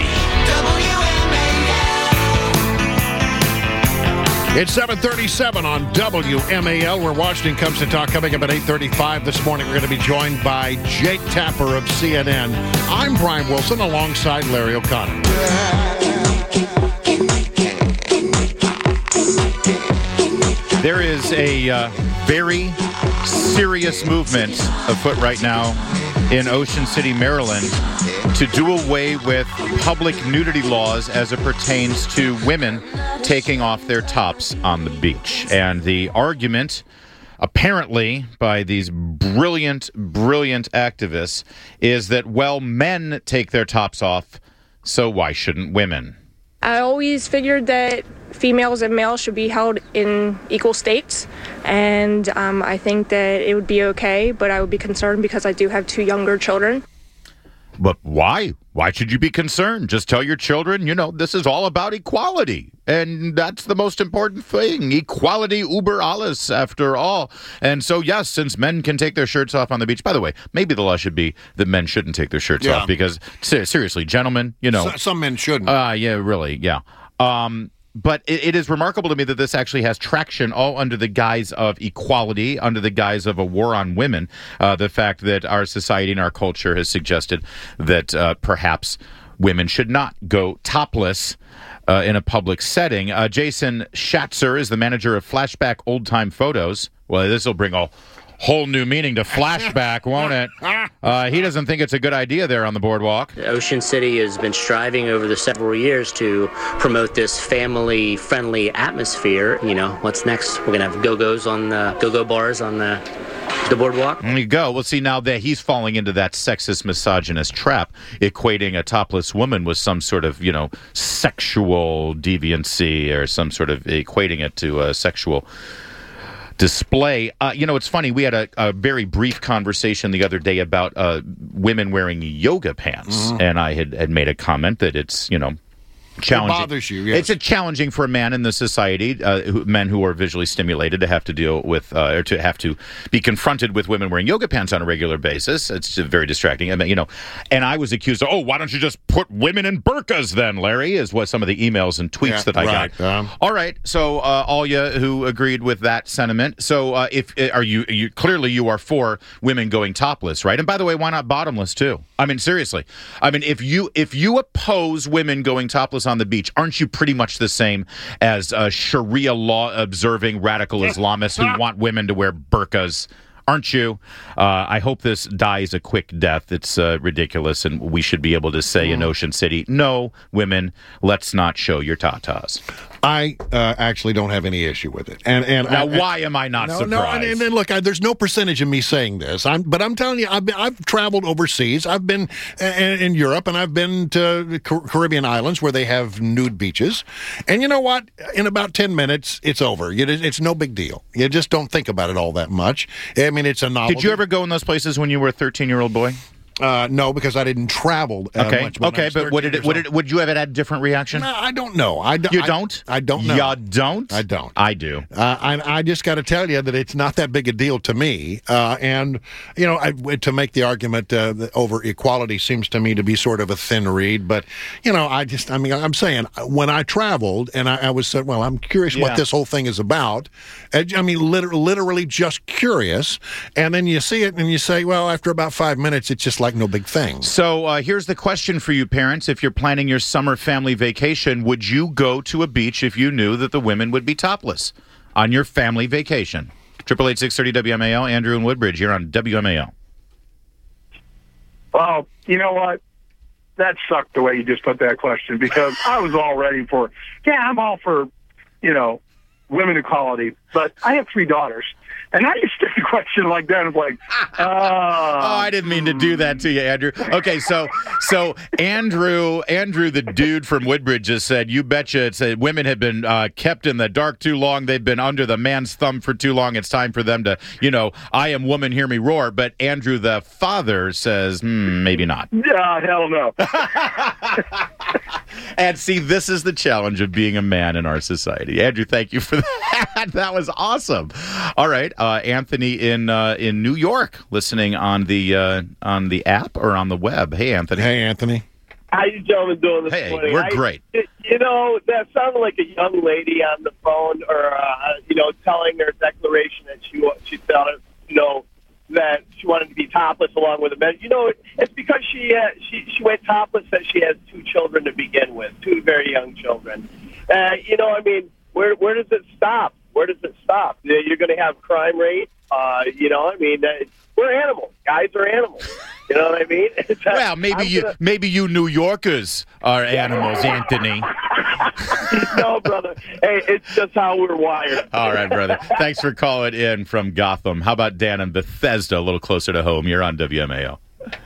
It's 7:37 on WMAL, where Washington comes to talk. Coming up at 8:35 this morning, we're going to be joined by Jake Tapper of CNN. I'm Brian Wilson alongside Larry O'Connor. There is a very serious movement afoot right now in Ocean City, Maryland, to do away with public nudity laws as it pertains to women taking off their tops on the beach. And the argument, apparently, by these brilliant activists is that, well, men take their tops off, so why shouldn't women? I always figured that females and males should be held in equal states, and I think that it would be okay, but I would be concerned because I do have 2 younger children. But why? Why should you be concerned? Just tell your children, this is all about equality. And that's the most important thing. Equality über alles, after all. And so, yes, since men can take their shirts off on the beach. By the way, maybe the law should be that men shouldn't take their shirts off. Because, seriously, gentlemen, Some men shouldn't. Yeah, really, yeah. But it is remarkable to me that this actually has traction all under the guise of equality, under the guise of a war on women. The fact that our society and our culture has suggested that perhaps women should not go topless in a public setting. Jason Schatzer is the manager of Flashback Old Time Photos. Well, this will bring a whole new meaning to flashback, won't it? He doesn't think it's a good idea there on the boardwalk. Ocean City has been striving over the several years to promote this family-friendly atmosphere. What's next? We're going to have go-go's on the go-go bars on the boardwalk. There you go. Well, see, now that he's falling into that sexist, misogynist trap, equating a topless woman with some sort of, sexual deviancy or some sort of equating it to a sexual display. It's funny. We had a very brief conversation the other day about women wearing yoga pants, and I had made a comment that it's, challenging. It bothers you, yes. It's challenging for a man in the society, men who are visually stimulated, to have to deal with, or to have to be confronted with women wearing yoga pants on a regular basis. It's very distracting. And I was accused of, why don't you just put women in burqas then, Larry, is what some of the emails and tweets that I got. All right. So all you who agreed with that sentiment. So you clearly you are for women going topless, right? And by the way, why not bottomless too? I mean, seriously. I mean, if you oppose women going topless on the beach, aren't you pretty much the same as Sharia law observing radical Islamists who want women to wear burqas? Aren't you? I hope this dies a quick death. It's ridiculous, and we should be able to say in Ocean City, no, women, let's not show your tatas. I actually don't have any issue with it. And now, why am I not surprised? No, and look, there's no percentage of me saying this. But I'm telling you, I've traveled overseas. I've been in Europe, and I've been to the Caribbean islands where they have nude beaches. And you know what? In about 10 minutes, it's over. It's no big deal. You just don't think about it all that much. I mean, it's a novelty. Did you ever go in those places when you were a 13-year-old boy? No, because I didn't travel much. But would you have had a different reaction? No, I don't know. You don't? I don't know. You don't? I don't. I do. I just got to tell you that it's not that big a deal to me. And, to make the argument over equality seems to me to be sort of a thin reed. But, I'm saying when I traveled and I was said, well, I'm curious what this whole thing is about. I mean, literally just curious. And then you see it and you say, well, after about 5 minutes, it's just like no big thing. So here's the question for you parents. If you're planning your summer family vacation, would you go to a beach if you knew that the women would be topless on your family vacation? 888-630 WMAL, Andrew and Woodbridge here on WMAL. Well, you know what? That sucked the way you just put that question, because I was all ready for, I'm all for, women equality. But I have 3 daughters. And I just get a question like that, and it's like, I didn't mean to do that to you, Andrew. Okay, so Andrew, the dude from Woodbridge, just said, you betcha, it said women have been kept in the dark too long. They've been under the man's thumb for too long. It's time for them to, I am woman, hear me roar. But Andrew, the father, says, maybe not. Yeah, hell no. And see, this is the challenge of being a man in our society. Andrew, thank you for that. That was awesome. All right. Anthony in New York, listening on the app or on the web. Hey, Anthony. Hey, Anthony. How you gentlemen doing this morning? We're great. That sounded like a young lady on the phone, or telling her declaration that she felt that she wanted to be topless along with the men. It's because she went topless that she has 2 children to begin with, 2 very young children. Where does it stop? Where does it stop? you're going to have crime rate. We're animals. Guys are animals. You know what I mean? Well, maybe you New Yorkers are animals, Anthony. No, brother. Hey, it's just how we're wired. All right, brother. Thanks for calling in from Gotham. How about Dan in Bethesda, a little closer to home? You're on WMAL.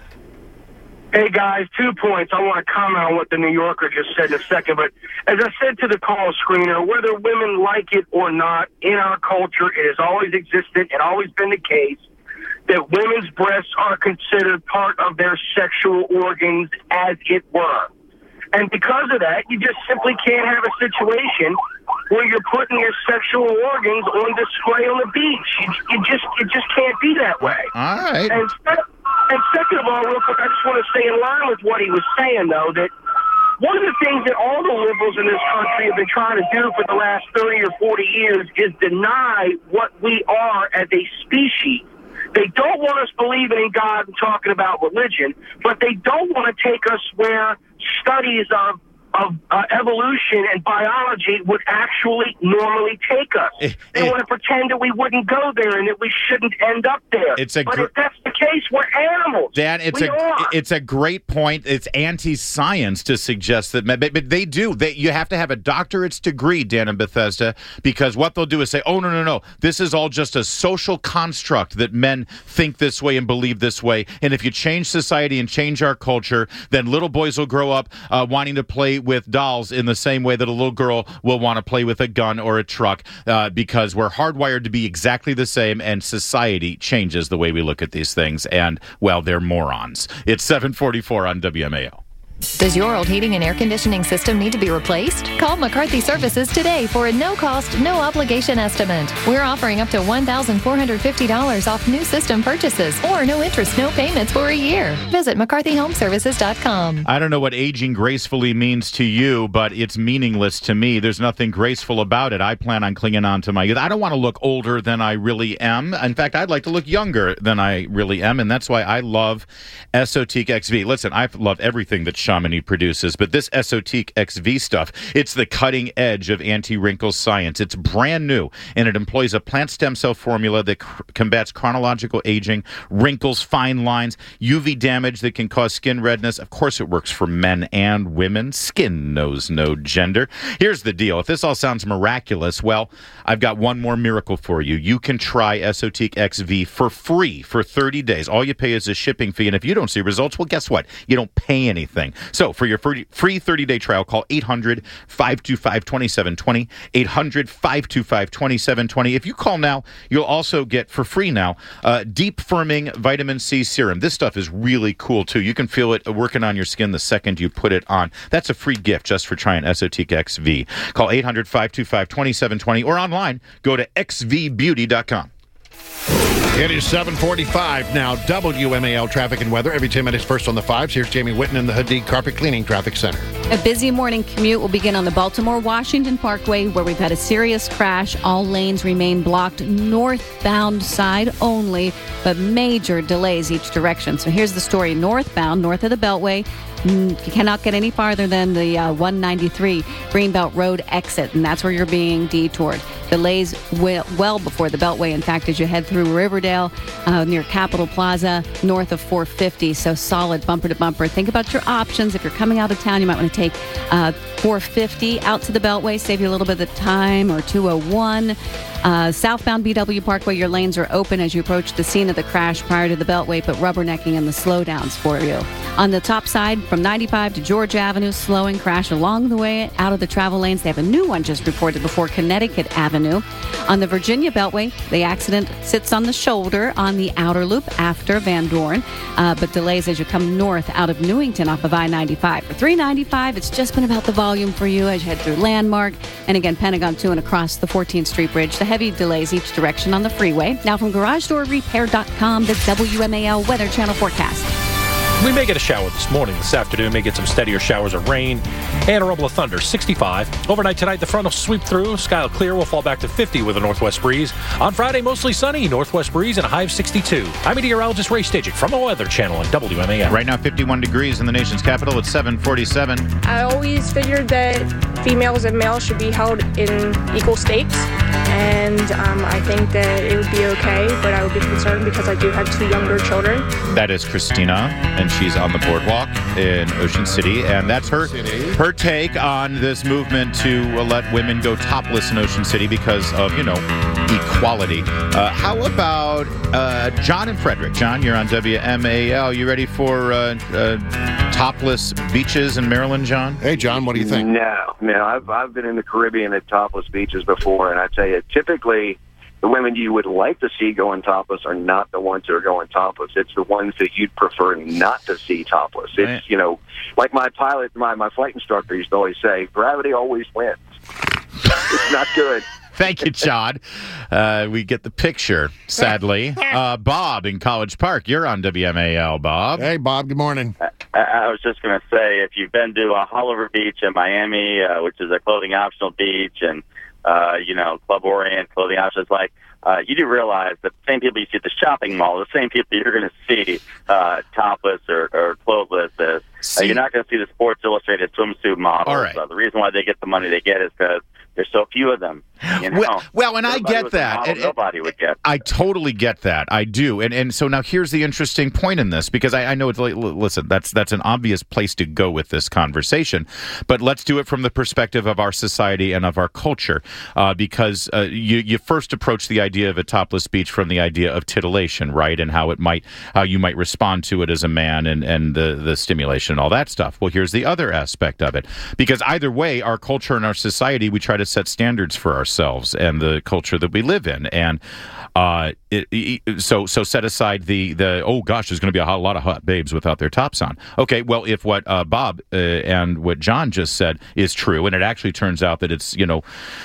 Hey, guys, 2 points. I want to comment on what the New Yorker just said in a second. But as I said to the call screener, whether women like it or not, in our culture, it has always existed and always been the case that women's breasts are considered part of their sexual organs, as it were. And because of that, you just simply can't have a situation where you're putting your sexual organs on display on the beach. It just can't be that way. All right. And second of all, real quick, I just want to stay in line with what he was saying, though, that one of the things that all the liberals in this country have been trying to do for the last 30 or 40 years is deny what we are as a species. They don't want us believing in God and talking about religion, but they don't want to take us where studies of evolution and biology would actually normally take us. They want to pretend that we wouldn't go there and that we shouldn't end up there. But if that's the case, we're animals. Dan, it's a great point. It's anti-science to suggest that, but they do. You have to have a doctorate's degree, Dan in Bethesda, because what they'll do is say, oh, no, this is all just a social construct that men think this way and believe this way. And if you change society and change our culture, then little boys will grow up wanting to play with dolls in the same way that a little girl will want to play with a gun or a truck, because we're hardwired to be exactly the same, and society changes the way we look at these things, and, well, they're morons. It's 7:44 on WMAL. Does your old heating and air conditioning system need to be replaced? Call McCarthy Services today for a no-cost, no-obligation estimate. We're offering up to $1,450 off new system purchases or no interest, no payments for a year. Visit McCarthyHomeservices.com. I don't know what aging gracefully means to you, but it's meaningless to me. There's nothing graceful about it. I plan on clinging on to my youth. I don't want to look older than I really am. In fact, I'd like to look younger than I really am, and that's why I love Esotique XV. Listen, I love everything that Chamonix produces, but this Esotique XV stuff, it's the cutting edge of anti-wrinkle science. It's brand new, and it employs a plant stem cell formula that combats chronological aging, wrinkles, fine lines, UV damage that can cause skin redness. Of course, it works for men and women. Skin knows no gender. Here's the deal. If this all sounds miraculous, well, I've got one more miracle for you. You can try Esotique XV for free for 30 days. All you pay is a shipping fee, and if you don't see results, well, guess what? You don't pay anything. So for your free 30-day trial, call 800-525-2720, 800-525-2720. If you call now, you'll also get for free now Deep Firming Vitamin C Serum. This stuff is really cool, too. You can feel it working on your skin the second you put it on. That's a free gift just for trying Esotique XV. Call 800-525-2720 or online, go to xvbeauty.com. It is 7:45 now. WMAL traffic and weather every 10 minutes. First on the fives. Here's Jamie Whitten in the Hadid Carpet Cleaning Traffic Center. A busy morning commute will begin on the Baltimore-Washington Parkway, where we've had a serious crash. All lanes remain blocked northbound side only, but major delays each direction. So here's the story. Northbound, north of the Beltway, you cannot get any farther than the 193 Greenbelt Road exit, and that's where you're being detoured. Delays well before the Beltway. In fact, as you head through Riverdale, near Capitol Plaza, north of 450, so solid bumper to bumper. Think about your options. If you're coming out of town, you might want to take 450 out to the Beltway, save you a little bit of time, or 201. Southbound BW Parkway, your lanes are open as you approach the scene of the crash prior to the Beltway, but rubbernecking in the slowdowns for you. On the top side, from 95 to George Avenue, slowing crash along the way out of the travel lanes. They have a new one just reported before Connecticut Avenue. On the Virginia Beltway, the accident sits on the shoulder on the outer loop after Van Dorn, but delays as you come north out of Newington off of I-95. For 395, it's just been about the volume for you as you head through Landmark and again Pentagon 2 and across the 14th Street Bridge. The heavy delays each direction on the freeway. Now from GarageDoorRepair.com, the WMAL Weather Channel forecast. We may get a shower this afternoon, may get some steadier showers of rain and a rumble of thunder, 65. Overnight tonight, the front will sweep through. Sky will clear, will fall back to 50 with a northwest breeze. On Friday, mostly sunny, northwest breeze and a high of 62. I'm meteorologist Ray Stagik from the Weather Channel on WMAL. Right now, 51 degrees in the nation's capital. It's 7:47. I always figured that females and males should be held in equal states. and I think that it would be okay, but I would be concerned because I do have 2 younger children. That is Christina, and she's on the boardwalk in Ocean City, and that's her take on this movement to let women go topless in Ocean City because of, equality. How about John and Frederick? John, you're on WMAL. You ready for topless beaches in Maryland, John? Hey, John, what do you think? No. I've been in the Caribbean at topless beaches before, and I tell you, typically the women you would like to see going topless are not the ones that are going topless. It's the ones that you'd prefer not to see topless. It's, like my pilot, my flight instructor used to always say, gravity always wins. It's not good. Thank you, John. We get the picture, sadly. Bob in College Park, you're on WMAL, Bob. Hey, Bob, good morning. I was just going to say, if you've been to Oliver Beach in Miami, which is a clothing optional beach, and, Club Orient, clothing options, you do realize that the same people you see at the shopping mall, the same people you're going to see topless or clothless. You're not going to see the Sports Illustrated swimsuit models. All right. The reason why they get the money they get is because there's so few of them. Well, and I get that. Nobody would get. I totally get that. I do. And so now here's the interesting point in this, because I know it's like, listen, that's an obvious place to go with this conversation, but let's do it from the perspective of our society and of our culture, because you first approach the idea of a topless beach from the idea of titillation, right, and how you might respond to it as a man, and the stimulation and all that stuff. Well, here's the other aspect of it, because either way, our culture and our society, we try to set standards for ourselves and the culture that we live in, and so set aside the oh gosh, there's going to be a lot of hot babes without their tops on. Okay, well, if what Bob and what John just said is true, and it actually turns out that it's the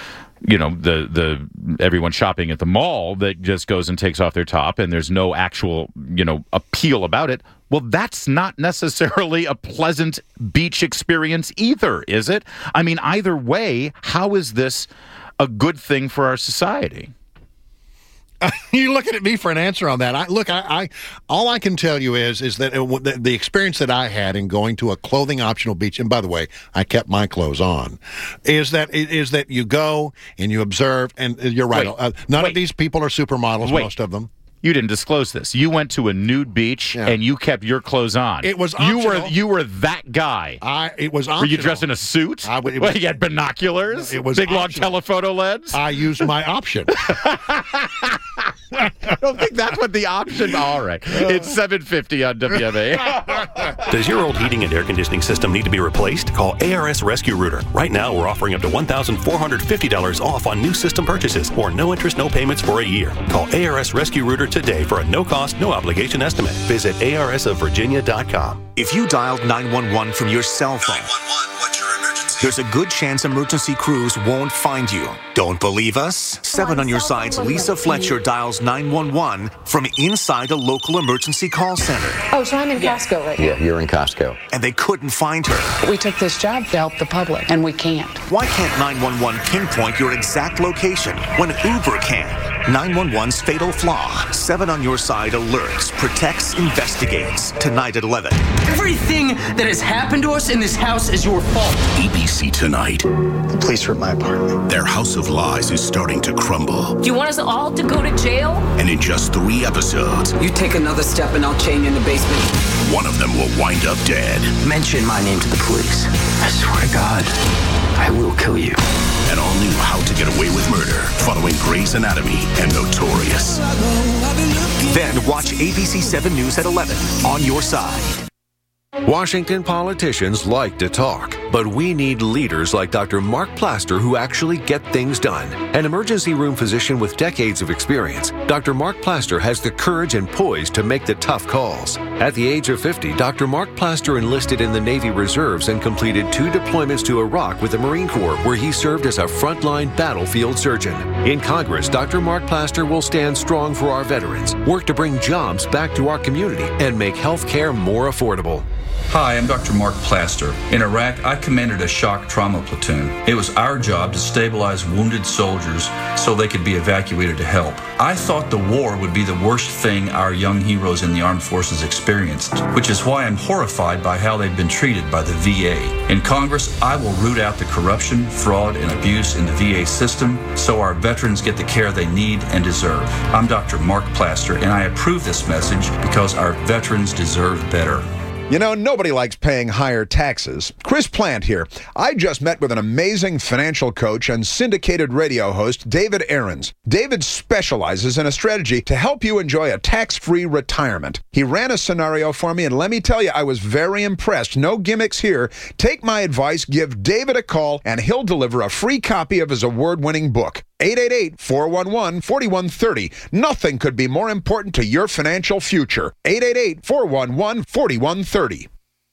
everyone shopping at the mall that just goes and takes off their top, and there's no actual appeal about it. Well, that's not necessarily a pleasant beach experience either, is it? I mean, either way, how is this a good thing for our society? You're looking at me for an answer on that. I all I can tell you is that the experience that I had in going to a clothing optional beach, and by the way, I kept my clothes on, is that you go and you observe, and you're right. None of these people are supermodels, most of them. You didn't disclose this. You went to a nude beach and you kept your clothes on. It was optional. You were that guy. It was optional. Were you dressed in a suit? You had binoculars? It was big optional. long telephoto lens? I used my option. I don't think that's what the option. All right. It's 7:50 on WMA. Does your old heating and air conditioning system need to be replaced? Call ARS Rescue Rooter. Right now, we're offering up to $1,450 off on new system purchases, or no interest, no payments for a year. Call ARS Rescue Rooter today for a no-cost, no-obligation estimate. Visit arsofvirginia.com. If you dialed 911 from your cell phone, there's a good chance emergency crews won't find you. Don't believe us? 7 on your side's Lisa Fletcher dials 911 from inside a local emergency call center. Oh, so I'm in Costco right now. Yeah, you're in Costco. And they couldn't find her. We took this job to help the public, and we can't. Why can't 911 pinpoint your exact location when Uber can? 911's fatal flaw. 7 on your side alerts, protects, investigates. Tonight at 11. Everything that has happened to us in this house is your fault. ABC Tonight. The police were at my apartment. Their house of lies is starting to crumble. Do you want us all to go to jail? And in just 3 episodes, You take another step and I'll chain you in the basement. one of them will wind up dead. Mention my name to the police. I swear to God, I will kill you. An all-new How to Get Away with Murder, following Grey's Anatomy and Notorious. Then watch ABC 7 News at 11 on your side. Washington politicians like to talk, but we need leaders like Dr. Mark Plaster who actually get things done. An emergency room physician with decades of experience, Dr. Mark Plaster has the courage and poise to make the tough calls. At the age of 50, Dr. Mark Plaster enlisted in the Navy Reserves and completed 2 deployments to Iraq with the Marine Corps, where he served as a frontline battlefield surgeon. In Congress, Dr. Mark Plaster will stand strong for our veterans, work to bring jobs back to our community, and make health care more affordable. Hi, I'm Dr. Mark Plaster. In Iraq, I commanded a shock trauma platoon. It was our job to stabilize wounded soldiers so they could be evacuated to help. I thought the war would be the worst thing our young heroes in the armed forces experienced, which is why I'm horrified by how they've been treated by the VA. In Congress, I will root out the corruption, fraud, and abuse in the VA system so our veterans get the care they need and deserve. I'm Dr. Mark Plaster, and I approve this message because our veterans deserve better. You know, nobody likes paying higher taxes. Chris Plant here. I just met with an amazing financial coach and syndicated radio host, David Aarons. David specializes in a strategy to help you enjoy a tax-free retirement. He ran a scenario for me, and let me tell you, I was very impressed. No gimmicks here. Take my advice, give David a call, and he'll deliver a free copy of his award-winning book. 888-411-4130. Nothing could be more important to your financial future. 888-411-4130.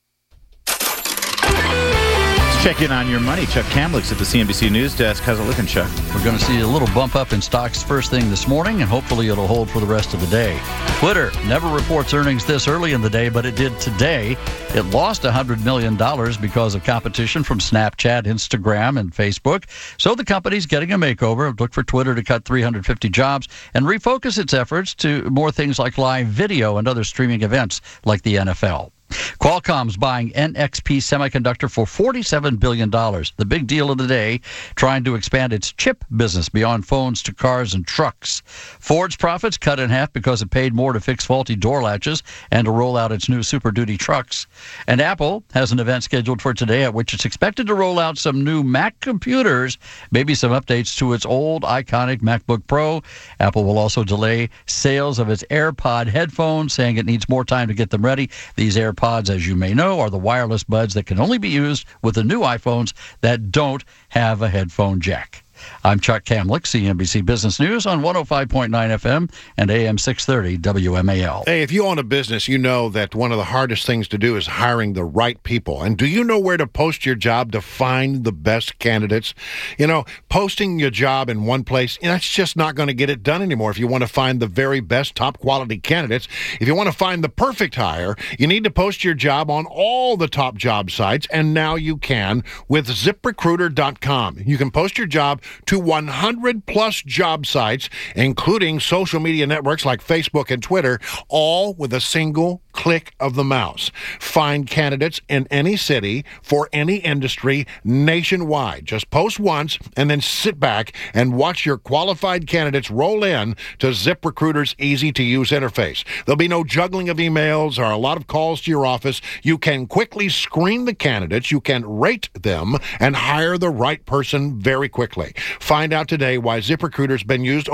Check in on your money. Chuck Kamlick's at the CNBC News Desk. How's it looking, Chuck? We're going to see a little bump up in stocks first thing this morning, and hopefully it'll hold for the rest of the day. Twitter never reports earnings this early in the day, but it did today. It lost $100 million because of competition from Snapchat, Instagram, and Facebook. So the company's getting a makeover. Look for Twitter to cut 350 jobs and refocus its efforts to more things like live video and other streaming events like the NFL. Qualcomm's buying NXP Semiconductor for $47 billion. The big deal of the day, trying to expand its chip business beyond phones to cars and trucks. Ford's profits cut in half because it paid more to fix faulty door latches and to roll out its new Super Duty trucks. And Apple has an event scheduled for today at which it's expected to roll out some new Mac computers, maybe some updates to its old iconic MacBook Pro. Apple will also delay sales of its AirPod headphones, saying it needs more time to get them ready. These AirPods, as you may know, are the wireless buds that can only be used with the new iPhones that don't have a headphone jack. I'm Chuck Kamlick, CNBC Business News on 105.9 FM and AM 630 WMAL. Hey, if you own a business, you know that one of the hardest things to do is hiring the right people. And do you know where to post your job to find the best candidates? You know, posting your job in one place, that's just not going to get it done anymore. If you want to find the very best top quality candidates, if you want to find the perfect hire, you need to post your job on all the top job sites. And now you can with ZipRecruiter.com. You can post your job to 100 plus job sites, including social media networks like Facebook and Twitter, all with a single click of the mouse. Find candidates in any city for any industry nationwide. Just post once and then sit back and watch your qualified candidates roll in to ZipRecruiter's easy-to-use interface. There'll be no juggling of emails or a lot of calls to your office. You can quickly screen the candidates, you can rate them, and hire the right person very quickly. Find out today why ZipRecruiter's been used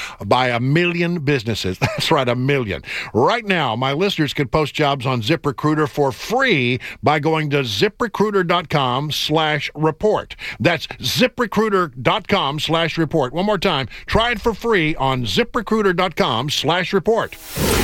by 1 million businesses. That's right, 1 million. Right now, my listeners can post jobs on ZipRecruiter for free by going to ZipRecruiter.com/report. That's ZipRecruiter.com/report. One more time. Try it for free on ZipRecruiter.com/report.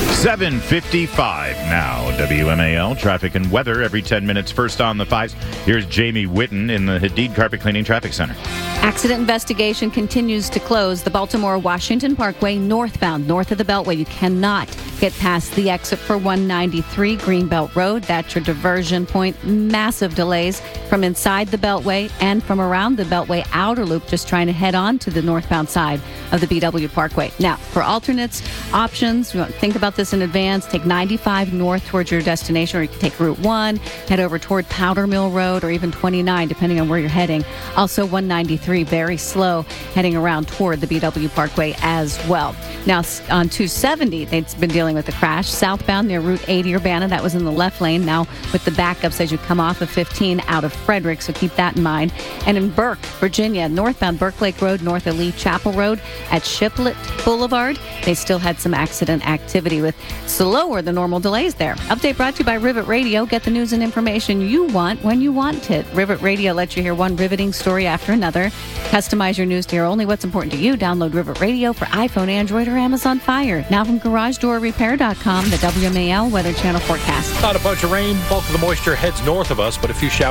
7:55 now. WMAL traffic and weather every 10 minutes. First on the fives. Here's Jamie Whitten in the Hadid Carpet Cleaning Traffic Center. Accident investigation continues to close the Baltimore-Washington Parkway northbound, north of the Beltway. You cannot get past the exit for 193 Greenbelt Road. That's your diversion point. Massive delays from inside the Beltway and from around the Beltway outer loop, just trying to head on to the northbound side of the BW Parkway. Now, for alternates, options, you want to think about this in advance. Take 95 north towards your destination, or you can take Route 1, head over toward Powder Mill Road, or even 29, depending on where you're heading. Also, 193, very slow, heading around toward the BW Parkway as well. Now, on 270, they've been dealing with a crash southbound near Route 80 Urbana. That was in the left lane. Now, with the backups as you come off of 15 out of Frederick, so keep that in mind. And in Burke, Virginia, northbound Burke Lake Road, north of Lee Chapel Road at Shiplet Boulevard, they still had some accident activity with slower than normal delays there. Update brought to you by Rivet Radio. Get the news and information you want when you want it. Rivet Radio lets you hear one riveting story after another. Customize your news to hear only what's important to you. Download Rivet Radio for iPhone, Android, or Amazon Fire. Now from GarageDoorRepair.com, the WMAL Weather Channel forecast. Not a bunch of rain. Bulk of the moisture heads north of us, but a few showers possible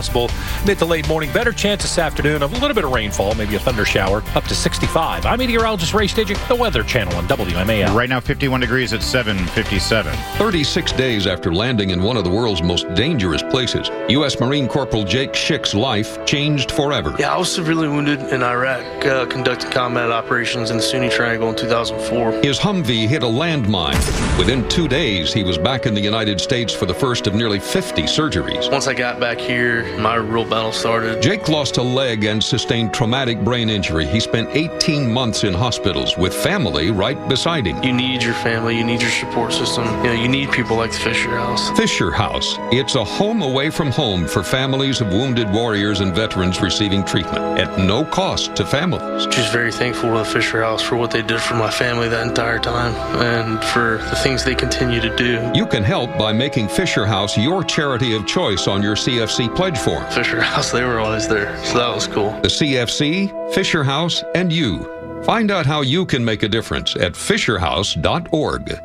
possible. Mid to late morning, better chance this afternoon of a little bit of rainfall, maybe a thunder shower, up to 65. I'm meteorologist Ray Staging, the Weather Channel on WMAL. Right now, 51 degrees at 7:57. 36 days after landing in one of the world's most dangerous places, U.S. Marine Corporal Jake Schick's life changed forever. Yeah, I was severely wounded in Iraq, conducting combat operations in the Sunni Triangle in 2004. His Humvee hit a landmine. Within 2 days, he was back in the United States for the first of nearly 50 surgeries. Once I got back here, my real battle started. Jake lost a leg and sustained traumatic brain injury. He spent 18 months in hospitals with family right beside him. You need your family, you need your support system. You need people like the Fisher House. Fisher House. It's a home away from home for families of wounded warriors and veterans receiving treatment at no cost to families. Just very thankful to the Fisher House for what they did for my family that entire time and for the things they continue to do. You can help by making Fisher House your charity of choice on your CFC pledge form. Fisher House, they were always there, so that was cool. The CFC, Fisher House, and you. Find out how you can make a difference at fisherhouse.org.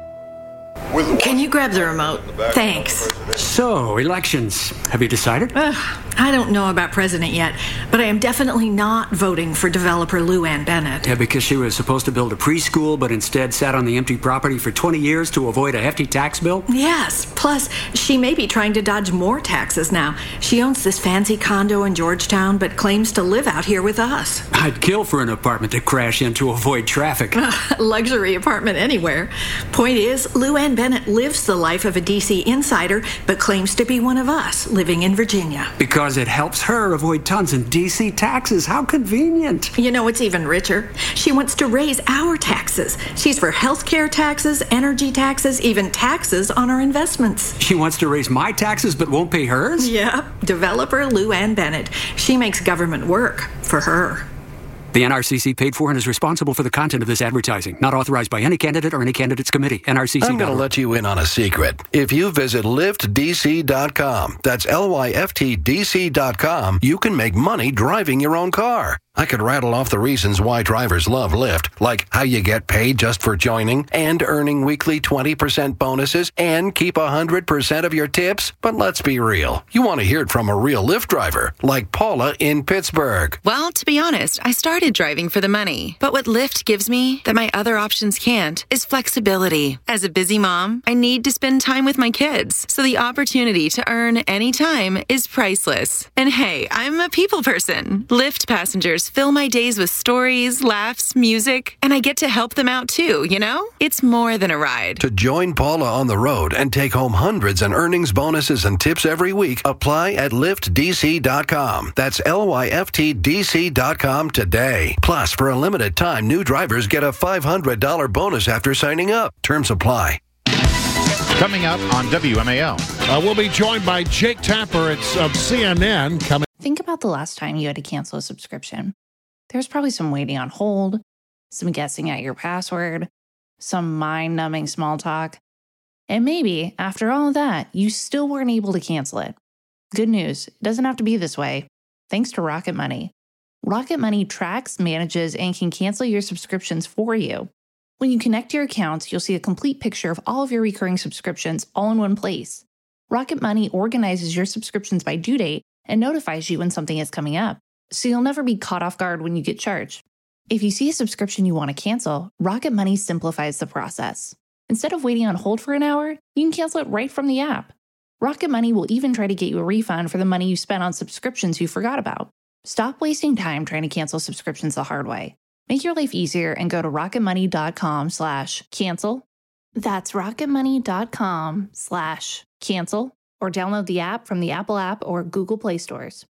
Can you grab the remote? Thanks. So, elections. Have you decided? I don't know about president yet, but I am definitely not voting for developer Lou Ann Bennett. Yeah, because she was supposed to build a preschool, but instead sat on the empty property for 20 years to avoid a hefty tax bill? Yes. Plus, she may be trying to dodge more taxes now. She owns this fancy condo in Georgetown, but claims to live out here with us. I'd kill for an apartment to crash in to avoid traffic. Luxury apartment anywhere. Point is, Lou Ann Bennett lives the life of a D.C. insider, but claims to be one of us living in Virginia. Because it helps her avoid tons in D.C. taxes. How convenient. You know, it's even richer. She wants to raise our taxes. She's for health care taxes, energy taxes, even taxes on our investments. She wants to raise my taxes but won't pay hers? Yeah, developer Lou Ann Bennett. She makes government work for her. The NRCC paid for and is responsible for the content of this advertising. Not authorized by any candidate or any candidate's committee. NRCC. I'm going to let you in on a secret. If you visit liftdc.com, that's LYFTDC.com, you can make money driving your own car. I could rattle off the reasons why drivers love Lyft, like how you get paid just for joining, and earning weekly 20% bonuses, and keep 100% of your tips. But let's be real. You want to hear it from a real Lyft driver, like Paula in Pittsburgh. Well, to be honest, I started driving for the money. But what Lyft gives me that my other options can't is flexibility. As a busy mom, I need to spend time with my kids. So the opportunity to earn anytime is priceless. And hey, I'm a people person. Lyft passengers fill my days with stories, laughs, music, and I get to help them out too, you know? It's more than a ride. To join Paula on the road and take home hundreds in earnings, bonuses, and tips every week, apply at liftdc.com. That's LYFTDC.com today. Plus, for a limited time, new drivers get a $500 bonus after signing up. Terms apply. Coming up on WMAL. We'll be joined by Jake Tapper of CNN coming. Think about the last time you had to cancel a subscription. There's probably some waiting on hold, some guessing at your password, some mind-numbing small talk. And maybe, after all of that, you still weren't able to cancel it. Good news, it doesn't have to be this way. Thanks to Rocket Money. Rocket Money tracks, manages, and can cancel your subscriptions for you. When you connect your accounts, you'll see a complete picture of all of your recurring subscriptions all in one place. Rocket Money organizes your subscriptions by due date and notifies you when something is coming up, so you'll never be caught off guard when you get charged. If you see a subscription you want to cancel, Rocket Money simplifies the process. Instead of waiting on hold for an hour, you can cancel it right from the app. Rocket Money will even try to get you a refund for the money you spent on subscriptions you forgot about. Stop wasting time trying to cancel subscriptions the hard way. Make your life easier and go to rocketmoney.com/cancel. That's rocketmoney.com/cancel, or download the app from the Apple App or Google Play stores.